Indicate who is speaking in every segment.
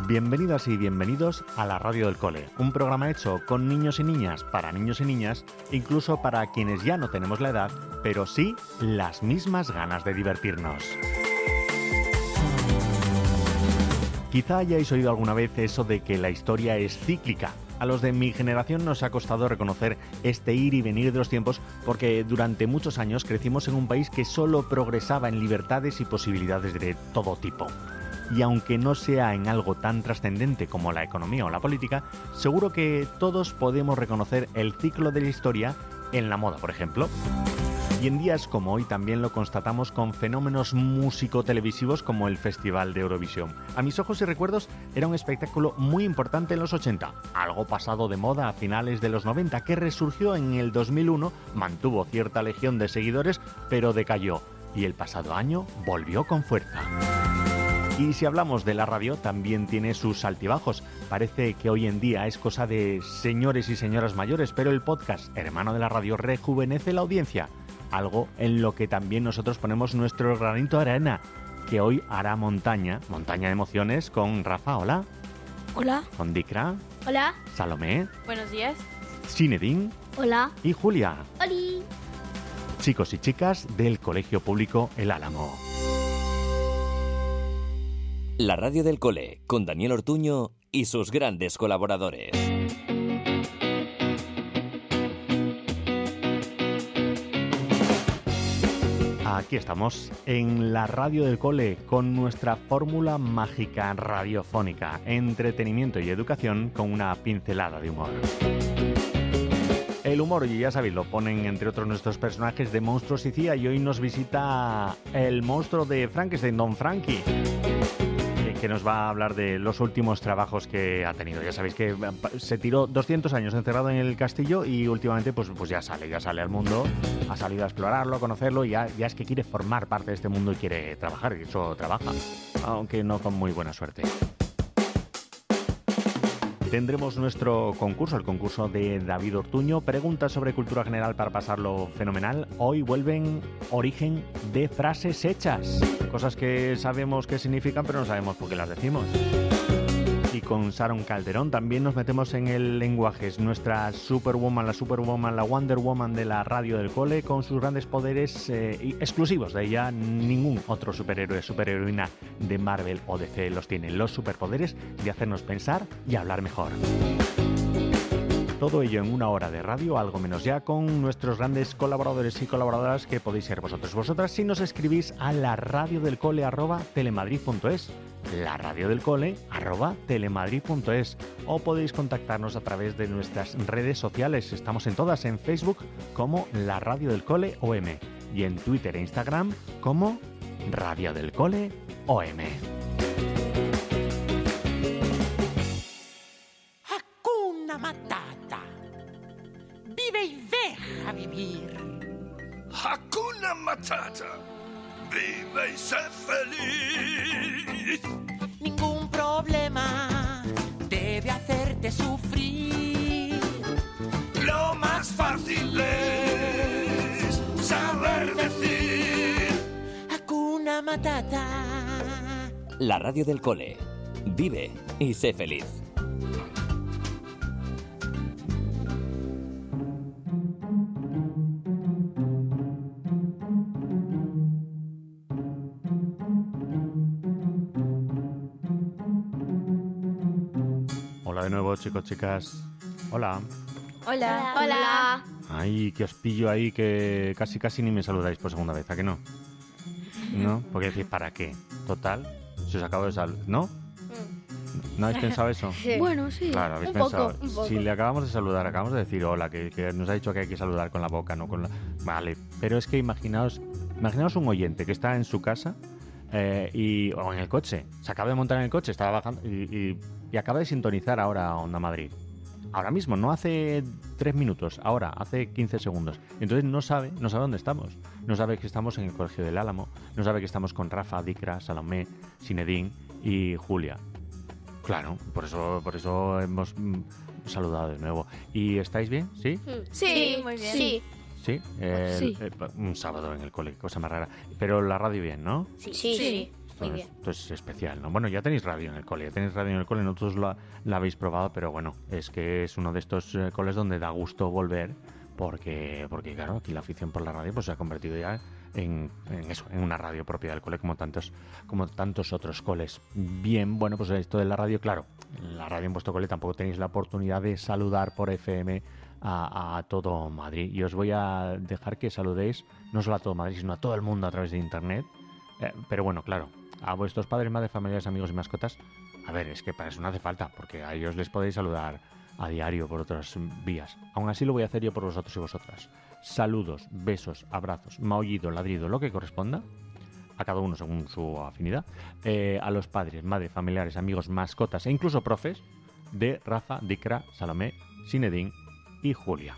Speaker 1: Bienvenidas y bienvenidos a la Radio del Cole, un programa hecho con niños y niñas, para niños y niñas, incluso para quienes ya no tenemos la edad, pero sí las mismas ganas de divertirnos. Quizá hayáis oído alguna vez eso de que la historia es cíclica. A los de mi generación nos ha costado reconocer este ir y venir de los tiempos porque durante muchos años crecimos en un país que solo progresaba en libertades y posibilidades de todo tipo. Y aunque no sea en algo tan trascendente como la economía o la política, seguro que todos podemos reconocer el ciclo de la historia en la moda, por ejemplo. Y en días como hoy también lo constatamos con fenómenos músico-televisivos como el Festival de Eurovisión. A mis ojos y recuerdos era un espectáculo muy importante en los 80, algo pasado de moda a finales de los 90, que resurgió en el 2001, mantuvo cierta legión de seguidores, pero decayó, y el pasado año volvió con fuerza. Y si hablamos de la radio, también tiene sus altibajos. Parece que hoy en día es cosa de señores y señoras mayores, pero el podcast, hermano de la radio, rejuvenece la audiencia. Algo en lo que también nosotros ponemos nuestro granito de arena, que hoy hará montaña de emociones con Rafa, hola.
Speaker 2: Hola.
Speaker 1: Con Dikra.
Speaker 2: Hola.
Speaker 1: Salomé.
Speaker 3: Buenos días.
Speaker 1: Zinedine.
Speaker 2: Hola.
Speaker 1: Y Julia.
Speaker 2: Oli.
Speaker 1: Chicos y chicas del Colegio Público El Álamo.
Speaker 4: La Radio del Cole, con Daniel Ortuño y sus grandes colaboradores.
Speaker 1: Aquí estamos, en la Radio del Cole, con nuestra fórmula mágica radiofónica, entretenimiento y educación con una pincelada de humor. El humor, y ya sabéis, lo ponen entre otros nuestros personajes de Monstruos y CIA, y hoy nos visita el monstruo de Frankenstein, Don Frankie, que nos va a hablar de los últimos trabajos que ha tenido. Ya sabéis que se tiró 200 años encerrado en el castillo y últimamente pues ya sale al mundo, ha salido a explorarlo, a conocerlo y ya es que quiere formar parte de este mundo y quiere trabajar, y eso trabaja, aunque no con muy buena suerte. Tendremos nuestro concurso, el concurso de David Ortuño, preguntas sobre cultura general para pasarlo fenomenal. Hoy vuelven origen de frases hechas, cosas que sabemos qué significan pero no sabemos por qué las decimos. Y con Sharon Calderón también nos metemos en el lenguaje. Es nuestra Superwoman, la Wonder Woman de la Radio del Cole, con sus grandes poderes exclusivos de ella. Ningún otro superhéroe, superheroína de Marvel o DC los tiene. Los superpoderes de hacernos pensar y hablar mejor. Todo ello en una hora de radio, algo menos ya, con nuestros grandes colaboradores y colaboradoras que podéis ser vosotras si nos escribís a la radiodelcole@telemadrid.es, la radiodelcole@telemadrid.es, o podéis contactarnos a través de nuestras redes sociales. Estamos en todas, en Facebook como La Radio del Cole OM y en Twitter e Instagram como Radio del Cole OM.
Speaker 5: Hakuna Matata. Vive y deja vivir.
Speaker 6: Hakuna Matata. Vive y sé feliz.
Speaker 5: Ningún problema debe hacerte sufrir.
Speaker 6: Lo más fácil es saber decir
Speaker 5: Hakuna Matata.
Speaker 4: La Radio del Cole. Vive y sé feliz.
Speaker 1: Hola de nuevo, chicos, chicas. Hola.
Speaker 3: Hola.
Speaker 2: Hola.
Speaker 1: Ay, que os pillo ahí que casi ni me saludáis por segunda vez, ¿a que no? ¿No? Porque decís, ¿para qué? Total, si os acabo de saludar, ¿no? ¿No habéis pensado eso?
Speaker 2: Sí. Bueno, sí.
Speaker 1: Claro, habéis
Speaker 2: un
Speaker 1: pensado.
Speaker 2: poco, un poco.
Speaker 1: Si le acabamos de saludar, acabamos de decir hola, que nos ha dicho que hay que saludar con la boca, no con la... Vale, pero es que imaginaos un oyente que está en su casa o en el coche, se acaba de montar en el coche, estaba bajando y acaba de sintonizar ahora Onda Madrid. Ahora mismo, no hace 3 minutos, ahora, hace 15 segundos. Entonces no sabe dónde estamos. No sabe que estamos en el Colegio del Álamo, no sabe que estamos con Rafa, Dikra, Salomé, Zinedine y Julia. Claro, por eso hemos saludado de nuevo. ¿Y estáis bien? ¿Sí?
Speaker 3: Sí, muy bien.
Speaker 2: Sí.
Speaker 1: Sí,
Speaker 2: Sí.
Speaker 1: un sábado en el cole, cosa más rara. Pero la radio bien, ¿no?
Speaker 2: Sí.
Speaker 3: Muy bien.
Speaker 1: Esto es especial, ¿no? Bueno, ya tenéis radio en el cole, nosotros la habéis probado, pero bueno, es que es uno de estos coles donde da gusto volver, porque claro, aquí la afición por la radio pues se ha convertido ya en una radio propia del cole, como tantos otros coles. Bien, bueno, pues esto de la radio, claro, la radio en vuestro cole tampoco tenéis la oportunidad de saludar por FM a todo Madrid, y os voy a dejar que saludéis no solo a todo Madrid, sino a todo el mundo a través de internet. Pero bueno, claro, a vuestros padres, madres, familiares, amigos y mascotas, a ver, es que para eso no hace falta, porque a ellos les podéis saludar a diario por otras vías. Aún así lo voy a hacer yo por vosotros y vosotras. Saludos, besos, abrazos, maullido, ladrido, lo que corresponda, a cada uno según su afinidad, a los padres, madres, familiares, amigos, mascotas e incluso profes de Rafa, Dikra, Salomé, Zinedine y Julia.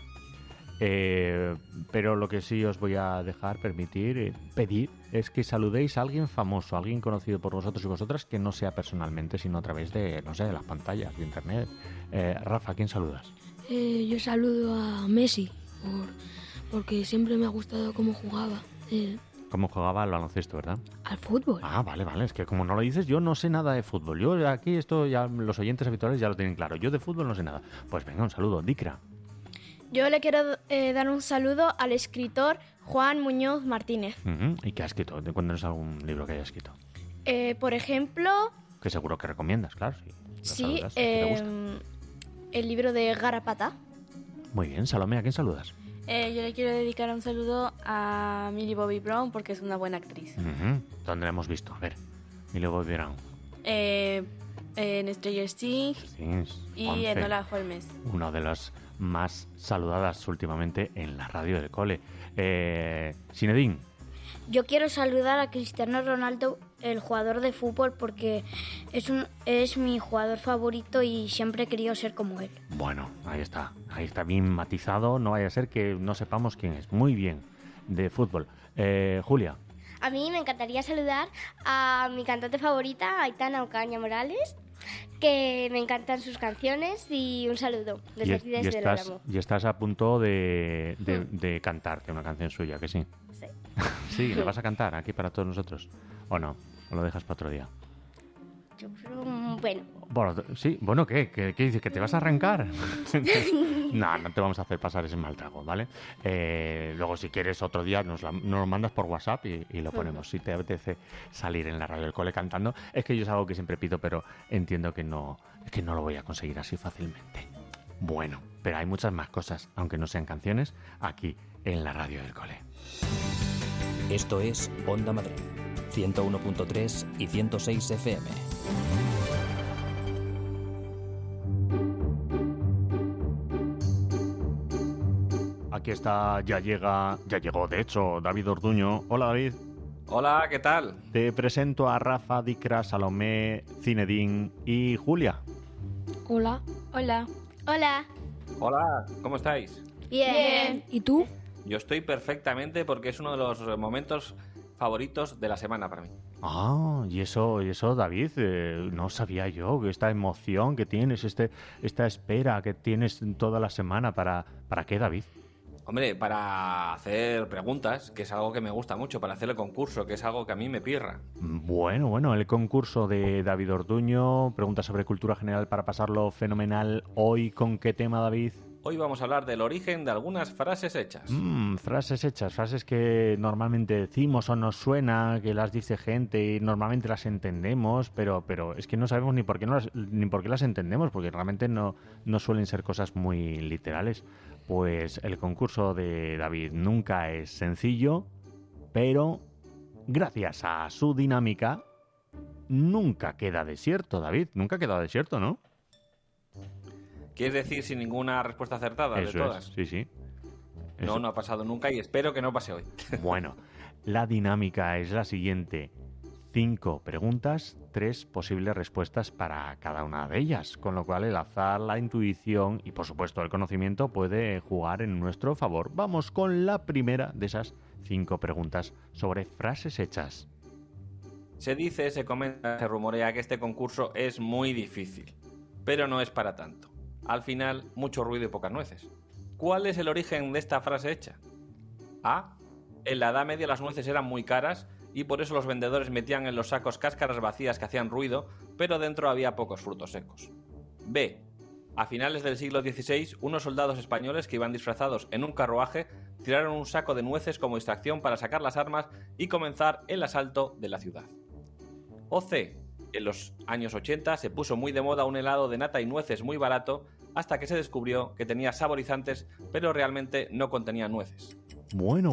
Speaker 1: Pero lo que sí os voy a dejar pedir es que saludéis a alguien famoso, a alguien conocido por vosotros y vosotras, que no sea personalmente, sino a través de, no sé, de las pantallas, de internet. Rafa, ¿a quién saludas?
Speaker 2: Yo saludo a Messi, porque siempre me ha gustado cómo jugaba.
Speaker 1: ¿Cómo jugaba al baloncesto, verdad?
Speaker 2: Al fútbol.
Speaker 1: Ah, vale, es que como no lo dices, yo no sé nada de fútbol. Yo aquí esto ya los oyentes habituales ya lo tienen claro. Yo de fútbol no sé nada. Pues venga, un saludo. Dikra.
Speaker 3: Yo le quiero dar un saludo al escritor Juan Muñoz Martínez.
Speaker 1: ¿Y qué ha escrito? Cuéntanos algún libro que haya escrito.
Speaker 3: Por ejemplo...
Speaker 1: Que seguro que recomiendas, claro.
Speaker 3: Sí,
Speaker 1: saludas, que te gusta.
Speaker 3: El libro de Garrapata.
Speaker 1: Muy bien, Salomé, ¿a quién saludas?
Speaker 7: Yo le quiero dedicar un saludo a Millie Bobby Brown porque es una buena actriz.
Speaker 1: ¿Dónde la hemos visto? A ver, Millie Bobby Brown.
Speaker 7: En Stranger Things y en Hola Holmes.
Speaker 1: Una de las más saludadas últimamente en la radio del cole. Zinedine.
Speaker 8: Yo quiero saludar a Cristiano Ronaldo, el jugador de fútbol, porque es mi jugador favorito y siempre he querido ser como él.
Speaker 1: Bueno, ahí está bien matizado, no vaya a ser que no sepamos quién es. Muy bien, de fútbol. Julia.
Speaker 9: A mí me encantaría saludar a mi cantante favorita, Aitana Ocaña Morales, que me encantan sus canciones, y un saludo desde aquí, desde el Álamo.
Speaker 1: Y estás a punto de cantarte una canción suya, ¿que sí?
Speaker 9: Sí.
Speaker 1: Sí, ¿le vas a cantar aquí para todos nosotros? ¿O no? ¿O lo dejas para otro día?
Speaker 9: Yo creo,
Speaker 1: Bueno, sí, bueno, ¿qué dices? ¿Que te vas a arrancar? No te vamos a hacer pasar ese mal trago, ¿vale? Luego, si quieres, otro día nos lo mandas por WhatsApp y lo ponemos. Si te apetece salir en la radio del cole cantando, es que yo es algo que siempre pido, pero entiendo que no lo voy a conseguir así fácilmente. Bueno, pero hay muchas más cosas, aunque no sean canciones, aquí en la radio del cole.
Speaker 4: Esto es Onda Madrid, 101.3 y 106 FM.
Speaker 1: Aquí está, ya llegó, de hecho, David Orduño. Hola, David.
Speaker 10: Hola, ¿qué tal?
Speaker 1: Te presento a Rafa, Dikra, Salomé, Zinedine y Julia.
Speaker 2: Hola.
Speaker 7: Hola.
Speaker 9: Hola.
Speaker 10: Hola, ¿cómo estáis?
Speaker 9: Bien.
Speaker 2: ¿Y tú?
Speaker 10: Yo estoy perfectamente porque es uno de los momentos favoritos de la semana para mí.
Speaker 1: Ah, y eso, David, no sabía yo, que esta emoción que tienes, esta espera que tienes toda la semana, ¿para qué, David?
Speaker 10: Hombre, para hacer preguntas, que es algo que me gusta mucho, para hacer el concurso, que es algo que a mí me pirra.
Speaker 1: Bueno, el concurso de David Orduño, preguntas sobre cultura general para pasarlo fenomenal. Hoy, ¿con qué tema, David?
Speaker 10: Hoy vamos a hablar del origen de algunas frases hechas.
Speaker 1: Frases hechas, frases que normalmente decimos o nos suena, que las dice gente y normalmente las entendemos, pero es que no sabemos ni por qué las entendemos, porque realmente no suelen ser cosas muy literales. Pues el concurso de David nunca es sencillo, pero gracias a su dinámica nunca queda desierto, David. Nunca ha quedado desierto, ¿no?
Speaker 10: ¿Quieres decir sin ninguna respuesta acertada
Speaker 1: Eso
Speaker 10: de todas?
Speaker 1: es, sí.
Speaker 10: Eso. No ha pasado nunca y espero que no pase hoy.
Speaker 1: Bueno, la dinámica es la siguiente. 5 preguntas, 3 posibles respuestas para cada una de ellas, con lo cual el azar, la intuición y por supuesto el conocimiento puede jugar en nuestro favor. Vamos con la primera de esas 5 preguntas sobre frases hechas.
Speaker 10: Se dice, se comenta, se rumorea que este concurso es muy difícil, pero no es para tanto. Al final, mucho ruido y pocas nueces. ¿Cuál es el origen de esta frase hecha? A. En la Edad Media las nueces eran muy caras y por eso los vendedores metían en los sacos cáscaras vacías que hacían ruido, pero dentro había pocos frutos secos. B. A finales del siglo XVI, unos soldados españoles que iban disfrazados en un carruaje tiraron un saco de nueces como distracción para sacar las armas y comenzar el asalto de la ciudad. O C. En los años 80 se puso muy de moda un helado de nata y nueces muy barato hasta que se descubrió que tenía saborizantes, pero realmente no contenía nueces.
Speaker 1: Bueno.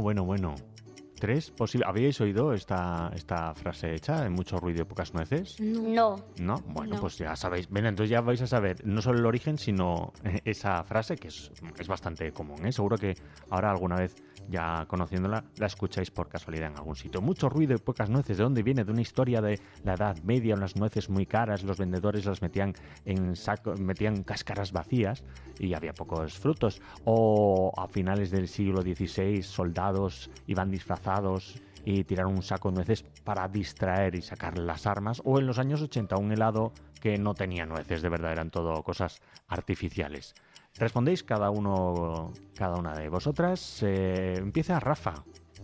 Speaker 1: 3 posibles. ¿Habíais oído esta frase hecha? ¿Mucho ruido y pocas nueces?
Speaker 8: No.
Speaker 1: ¿No? Bueno,
Speaker 2: No.
Speaker 1: pues ya sabéis. Ven, entonces ya vais a saber no solo el origen, sino esa frase que es bastante común, ¿eh? Seguro que ahora alguna vez, ya conociéndola, la escucháis por casualidad en algún sitio. Mucho ruido y pocas nueces. ¿De dónde viene? De una historia de la Edad Media, unas nueces muy caras, los vendedores las metían en sacos, metían cáscaras vacías y había pocos frutos. O a finales del siglo XVI, soldados iban disfrazados y tiraron un saco de nueces para distraer y sacar las armas. O en los años 80, un helado que no tenía nueces, de verdad, eran todo cosas artificiales. Respondéis cada una de vosotras. Empieza Rafa.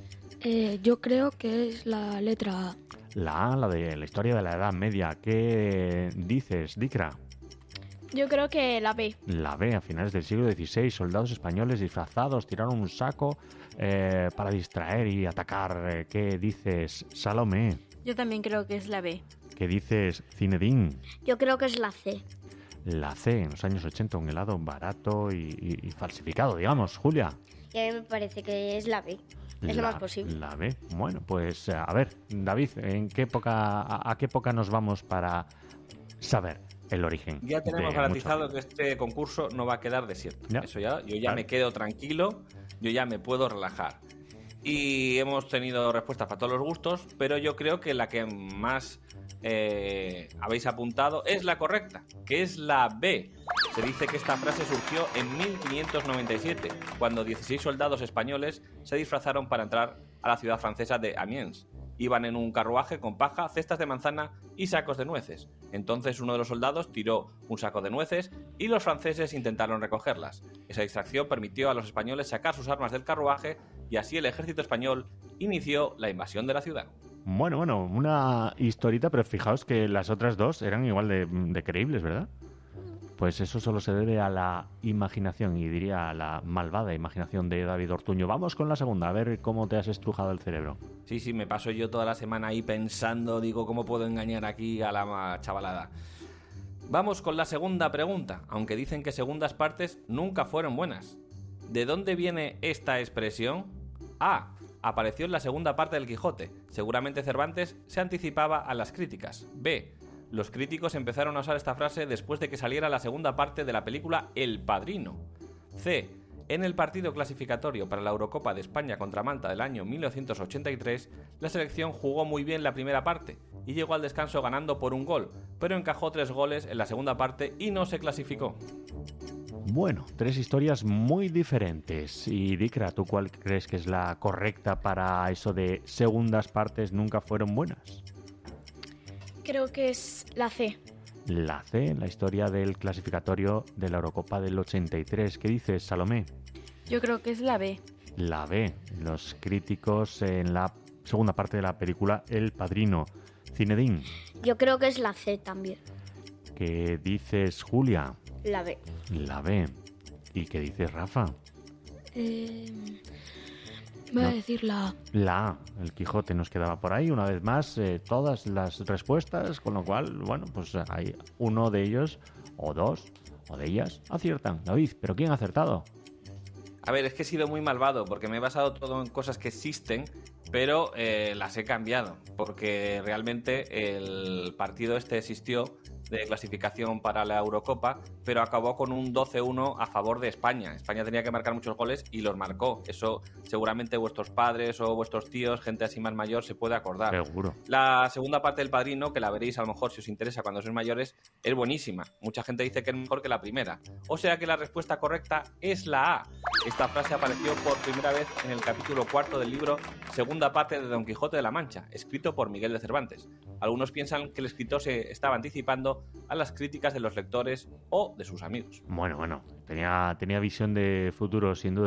Speaker 2: Yo creo que es la letra A.
Speaker 1: La A, la de la historia de la Edad Media. ¿Qué dices, Dikra?
Speaker 3: Yo creo que la B.
Speaker 1: La B, a finales del siglo XVI, soldados españoles disfrazados tiraron un saco para distraer y atacar. ¿Qué dices, Salomé?
Speaker 7: Yo también creo que es la B.
Speaker 1: ¿Qué dices, Zinedine?
Speaker 8: Yo creo que es la C.
Speaker 1: La C, en los años 80, un helado barato y falsificado, digamos. Julia.
Speaker 9: Y a mí me parece que es la B. Es lo más posible.
Speaker 1: La B. Bueno, pues a ver, David, ¿a qué época nos vamos para saber el origen?
Speaker 10: Ya tenemos
Speaker 1: de
Speaker 10: garantizado
Speaker 1: muchos?
Speaker 10: que este concurso no va a quedar desierto.
Speaker 1: Ya.
Speaker 10: Eso ya, yo ya
Speaker 1: Claro.
Speaker 10: me quedo tranquilo, yo ya me puedo relajar. Y hemos tenido respuestas para todos los gustos, pero yo creo que la que más habéis apuntado es la correcta, que es la B. Se dice que esta frase surgió en 1597, cuando 16 soldados españoles se disfrazaron para entrar a la ciudad francesa de Amiens. Iban en un carruaje con paja, cestas de manzana y sacos de nueces. Entonces uno de los soldados tiró un saco de nueces y los franceses intentaron recogerlas. Esa distracción permitió a los españoles sacar sus armas del carruaje y así el ejército español inició la invasión de la ciudad.
Speaker 1: Bueno, una historita, pero fijaos que las otras dos eran igual de creíbles, ¿verdad? Pues eso solo se debe a la imaginación, y diría a la malvada imaginación de David Ortuño. Vamos con la segunda, a ver cómo te has estrujado el cerebro.
Speaker 10: Sí, me paso yo toda la semana ahí pensando, digo, ¿cómo puedo engañar aquí a la chavalada? Vamos con la segunda pregunta, aunque dicen que segundas partes nunca fueron buenas. ¿De dónde viene esta expresión? A. Apareció en la segunda parte del Quijote. Seguramente Cervantes se anticipaba a las críticas. B. Los críticos empezaron a usar esta frase después de que saliera la segunda parte de la película El Padrino. C. En el partido clasificatorio para la Eurocopa de España contra Malta del año 1983, la selección jugó muy bien la primera parte y llegó al descanso ganando por un gol, pero encajó 3 goles en la segunda parte y no se clasificó.
Speaker 1: Bueno, 3 historias muy diferentes. Y Dikra, ¿tú cuál crees que es la correcta para eso de segundas partes nunca fueron buenas?
Speaker 3: Creo que es la C.
Speaker 1: La C, la historia del clasificatorio de la Eurocopa del 83. ¿Qué dices, Salomé?
Speaker 7: Yo creo que es la B.
Speaker 1: La B, los críticos en la segunda parte de la película El Padrino. Zinedine,
Speaker 8: Yo creo que es la C también.
Speaker 1: ¿qué dices, Julia?
Speaker 9: La B.
Speaker 1: La B. ¿Y qué dices, Rafa?
Speaker 2: Voy a decir la A.
Speaker 1: La A, el Quijote nos quedaba por ahí. Una vez más, todas las respuestas, con lo cual, bueno, pues hay uno de ellos, o dos, o de ellas, aciertan. David, ¿pero quién ha acertado?
Speaker 10: A ver, es que he sido muy malvado porque me he basado todo en cosas que existen, pero las he cambiado porque realmente el partido este existió de clasificación para la Eurocopa, pero acabó con un 12-1 a favor de España. España tenía que marcar muchos goles y los marcó. Eso seguramente vuestros padres o vuestros tíos, gente así más mayor, se puede acordar.
Speaker 1: Seguro.
Speaker 10: La segunda parte del Padrino, que la veréis a lo mejor si os interesa cuando sois mayores, es buenísima. Mucha gente dice que es mejor que la primera. O sea que la respuesta correcta es la A. Esta frase apareció por primera vez en el capítulo 4 del libro Segunda parte de Don Quijote de la Mancha, escrito por Miguel de Cervantes. Algunos piensan que el escritor se estaba anticipando a las críticas de los lectores o de sus amigos.
Speaker 1: Bueno, tenía visión de futuro, sin duda.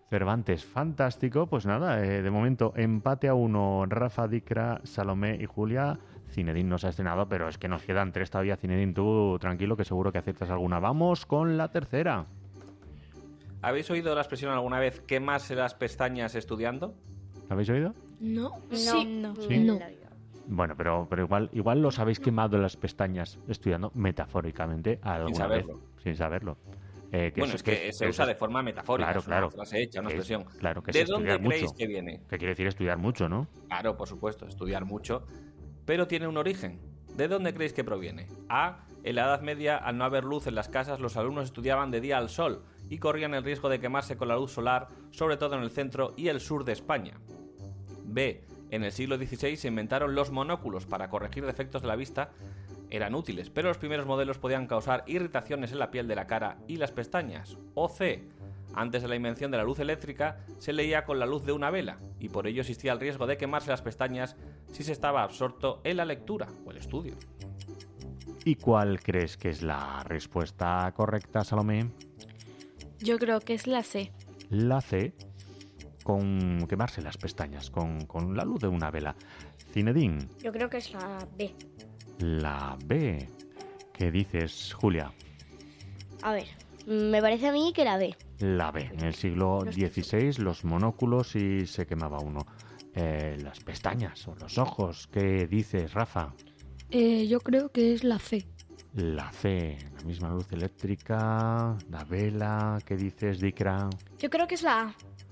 Speaker 1: Cervantes, fantástico. Pues nada, de momento empate a 1, Rafa, Dikra, Salomé y Julia. Zinedine no se ha estrenado, pero es que nos quedan 3 todavía. Zinedine, tú tranquilo, que seguro que aciertas alguna. Vamos con la tercera.
Speaker 10: ¿Habéis oído la expresión alguna vez quemarse las pestañas estudiando?
Speaker 1: ¿La habéis oído?
Speaker 2: No.
Speaker 7: No.
Speaker 1: ¿Sí?
Speaker 2: No.
Speaker 1: Bueno, pero igual los habéis quemado las pestañas estudiando metafóricamente alguna vez. Sin saberlo.
Speaker 10: Bueno, es que se usa de forma metafórica.
Speaker 1: Claro,
Speaker 10: es una frase hecha, una expresión.
Speaker 1: Claro, que
Speaker 10: ¿De
Speaker 1: es
Speaker 10: dónde
Speaker 1: estudiar
Speaker 10: creéis
Speaker 1: mucho?
Speaker 10: que viene?
Speaker 1: ¿Qué quiere decir estudiar mucho, no?
Speaker 10: Claro, por supuesto, estudiar mucho. Pero tiene un origen. ¿De dónde creéis que proviene? A. En la Edad Media, al no haber luz en las casas, los alumnos estudiaban de día al sol y corrían el riesgo de quemarse con la luz solar, sobre todo en el centro y el sur de España. B. En el siglo XVI se inventaron los monóculos para corregir defectos de la vista. Eran útiles, pero los primeros modelos podían causar irritaciones en la piel de la cara y las pestañas. O C. Antes de la invención de la luz eléctrica, se leía con la luz de una vela, y por ello existía el riesgo de quemarse las pestañas si se estaba absorto en la lectura o el estudio.
Speaker 1: ¿Y cuál crees que es la respuesta correcta, Salomé?
Speaker 7: Yo creo que es la C.
Speaker 1: La C, con quemarse las pestañas, con la luz de una vela. Zinedine,
Speaker 8: Yo creo que es la B.
Speaker 1: la B. ¿Qué dices, Julia?
Speaker 9: A ver, me parece a mí que la B.
Speaker 1: La B. En el siglo XVI, los monóculos y se quemaba uno. Las pestañas o los ojos. ¿Qué dices, Rafa?
Speaker 2: Yo creo que es la C.
Speaker 1: La C, la misma luz eléctrica, la vela. ¿Qué dices, Dikra?
Speaker 3: Yo creo que es la A.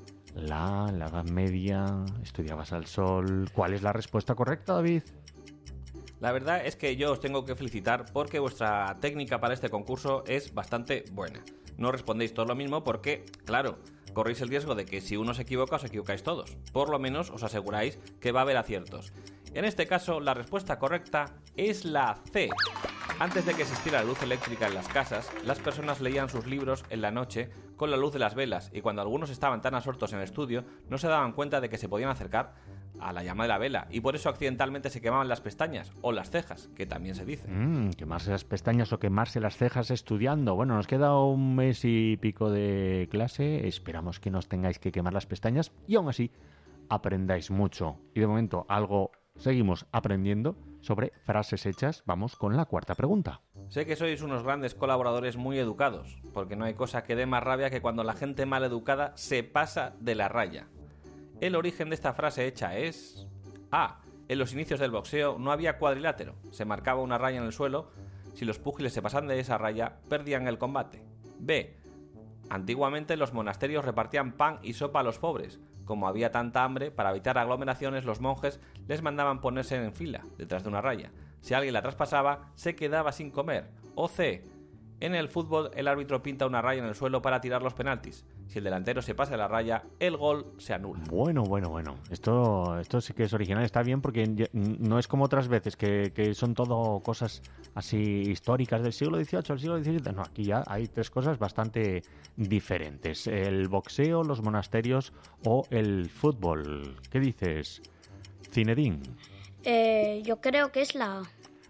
Speaker 1: La Edad Media, estudiabas al sol. ¿Cuál es la respuesta correcta, David?
Speaker 10: La verdad es que yo os tengo que felicitar porque vuestra técnica para este concurso es bastante buena. No respondéis todo lo mismo porque, claro, corréis el riesgo de que si uno se equivoca os equivocáis todos. Por lo menos os aseguráis que va a haber aciertos. En este caso, la respuesta correcta es la C. Antes de que existiera la luz eléctrica en las casas, las personas leían sus libros en la noche con la luz de las velas y cuando algunos estaban tan absortos en el estudio no se daban cuenta de que se podían acercar a la llama de la vela y por eso accidentalmente se quemaban las pestañas o las cejas, que también se dice.
Speaker 1: Quemarse las pestañas o quemarse las cejas estudiando. Bueno, nos queda un mes y pico de clase. Esperamos que no os tengáis que quemar las pestañas y aún así aprendáis mucho. Y de momento algo seguimos aprendiendo sobre frases hechas. Vamos con la cuarta pregunta.
Speaker 10: Sé que sois unos grandes colaboradores muy educados, porque no hay cosa que dé más rabia que cuando la gente mal educada se pasa de la raya. El origen de esta frase hecha es... A. En los inicios del boxeo no había cuadrilátero, se marcaba una raya en el suelo. Si los púgiles se pasaban de esa raya, perdían el combate. B. Antiguamente los monasterios repartían pan y sopa a los pobres. Como había tanta hambre, para evitar aglomeraciones, los monjes les mandaban ponerse en fila, detrás de una raya. Si alguien la traspasaba, se quedaba sin comer. O C. En el fútbol, el árbitro pinta una raya en el suelo para tirar los penaltis. Si el delantero se pasa de la raya, el gol se anula.
Speaker 1: Bueno. Esto sí que es original. Está bien porque no es como otras veces que son todo cosas así históricas del siglo XVIII al siglo XVII. No, aquí ya hay 3 cosas bastante diferentes. El boxeo, los monasterios o el fútbol. ¿Qué dices, Zinedine?
Speaker 8: Yo creo que es la A.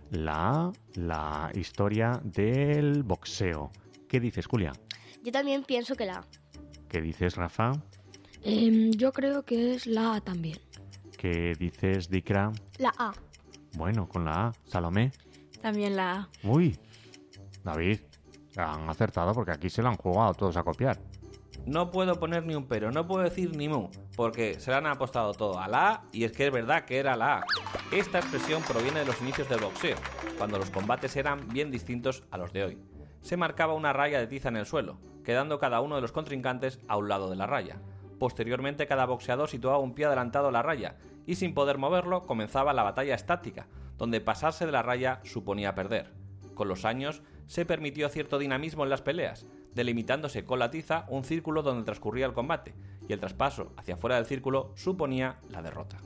Speaker 1: La historia del boxeo. ¿Qué dices, Julia?
Speaker 9: Yo también pienso que la A.
Speaker 1: ¿Qué dices, Rafa?
Speaker 2: Yo creo que es la A también.
Speaker 1: ¿Qué dices, Dikra?
Speaker 3: La A.
Speaker 1: Bueno, con la A. ¿Salomé?
Speaker 7: También la A.
Speaker 1: Uy, David, han acertado porque aquí se lo han jugado todos a copiar.
Speaker 10: No puedo poner ni un pero, no puedo decir ni mu, porque se le han apostado todo a la A y es que es verdad que era la A. Esta expresión proviene de los inicios del boxeo, cuando los combates eran bien distintos a los de hoy. Se marcaba una raya de tiza en el suelo, quedando cada uno de los contrincantes a un lado de la raya. Posteriormente, cada boxeador situaba un pie adelantado a la raya y sin poder moverlo comenzaba la batalla estática, donde pasarse de la raya suponía perder. Con los años se permitió cierto dinamismo en las peleas, delimitándose con la tiza un círculo donde transcurría el combate, y el traspaso hacia fuera del círculo suponía la derrota.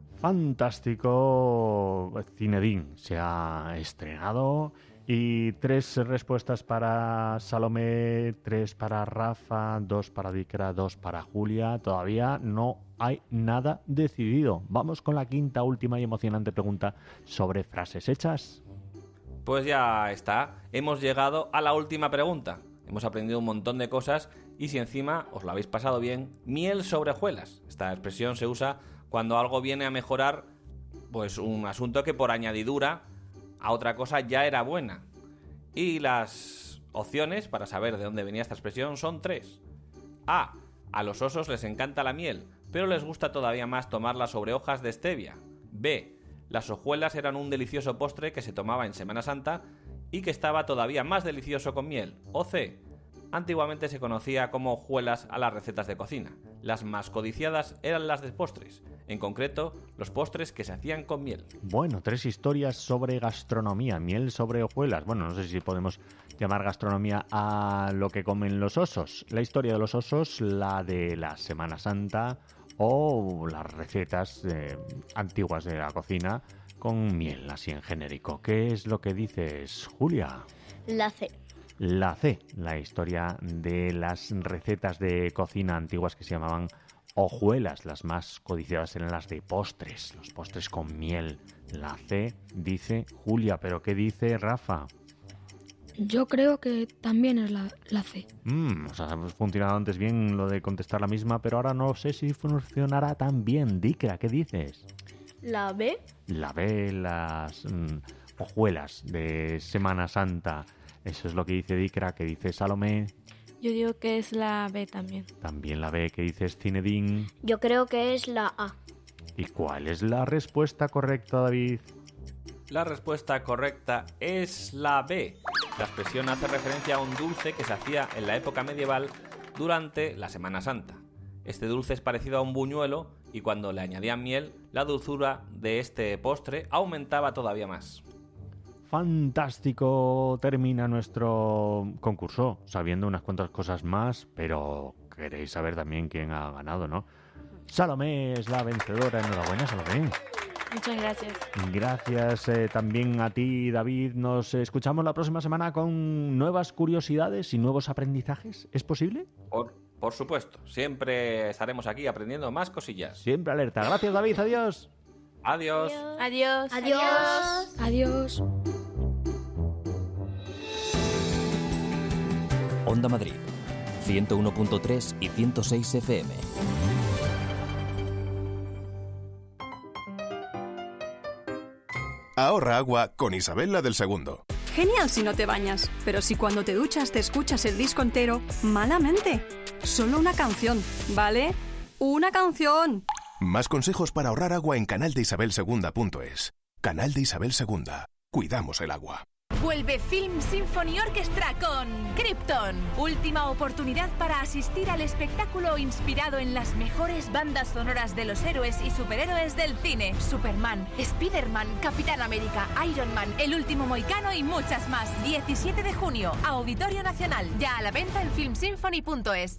Speaker 1: Fantástico. Zinedine se ha estrenado y 3 respuestas para Salomé, 3 para Rafa, 2 para Dikra, 2 para Julia. Todavía no hay nada decidido. Vamos con la quinta, última y emocionante pregunta sobre frases hechas.
Speaker 10: Pues ya está, hemos llegado a la última pregunta. Hemos aprendido un montón de cosas Y si encima os lo habéis pasado bien, miel sobre hojuelas. Esta expresión se usa cuando algo viene a mejorar pues un asunto que por añadidura a otra cosa ya era buena. Y las opciones para saber de dónde venía esta expresión son 3. A. A los osos les encanta la miel, pero les gusta todavía más tomarla sobre hojas de stevia. B. Las hojuelas eran un delicioso postre que se tomaba en Semana Santa y que estaba todavía más delicioso con miel. O C. Antiguamente se conocía como hojuelas a las recetas de cocina. Las más codiciadas eran las de postres, en concreto los postres que se hacían con miel.
Speaker 1: Bueno, 3 historias sobre gastronomía, miel sobre hojuelas. Bueno, no sé si podemos llamar gastronomía a lo que comen los osos. La historia de los osos, la de la Semana Santa o las recetas antiguas de la cocina con miel, así en genérico. ¿Qué es lo que dices, Julia?
Speaker 9: La C.
Speaker 1: La C, la historia de las recetas de cocina antiguas que se llamaban hojuelas. Las más codiciadas eran las de postres, los postres con miel. La C, dice Julia, pero ¿qué dice Rafa?
Speaker 2: Yo creo que también es la C.
Speaker 1: O sea, hemos funcionado antes bien lo de contestar la misma, pero ahora no sé si funcionará tan bien. Dikra, ¿qué dices?
Speaker 3: La B.
Speaker 1: La B, las hojuelas de Semana Santa. Eso es lo que dice Dikra. ¿Qué dice Salomé?
Speaker 7: Yo digo que es la B también.
Speaker 1: También la B. ¿Qué dices, Zinedine?
Speaker 8: Yo creo que es la A.
Speaker 1: ¿Y cuál es la respuesta correcta, David?
Speaker 10: La respuesta correcta es la B. La expresión hace referencia a un dulce que se hacía en la época medieval durante la Semana Santa. Este dulce es parecido a un buñuelo y cuando le añadían miel, la dulzura de este postre aumentaba todavía más.
Speaker 1: Fantástico, termina nuestro concurso, sabiendo unas cuantas cosas más, pero queréis saber también quién ha ganado, ¿no? Salomé es la vencedora, enhorabuena, Salomé.
Speaker 7: Muchas gracias.
Speaker 1: Gracias también a ti, David. Nos escuchamos la próxima semana con nuevas curiosidades y nuevos aprendizajes. ¿Es posible?
Speaker 10: Por supuesto, siempre estaremos aquí aprendiendo más cosillas.
Speaker 1: Siempre alerta. Gracias, David, adiós.
Speaker 10: Adiós.
Speaker 7: Adiós.
Speaker 3: Adiós.
Speaker 2: Adiós.
Speaker 4: Onda Madrid, 101.3 y 106 FM.
Speaker 11: Ahorra agua con Isabel la del Segundo.
Speaker 12: Genial si no te bañas, pero si cuando te duchas te escuchas el disco entero, malamente. Solo una canción, ¿vale? ¡Una canción!
Speaker 11: Más consejos para ahorrar agua en canaldeisabelsegunda.es. Canal de Isabel II. Cuidamos el agua.
Speaker 13: Vuelve Film Symphony Orchestra con Krypton. Última oportunidad para asistir al espectáculo inspirado en las mejores bandas sonoras de los héroes y superhéroes del cine. Superman, Spider-Man, Capitán América, Iron Man, El Último Mohicano y muchas más. 17 de junio, Auditorio Nacional. Ya a la venta en filmsymphony.es.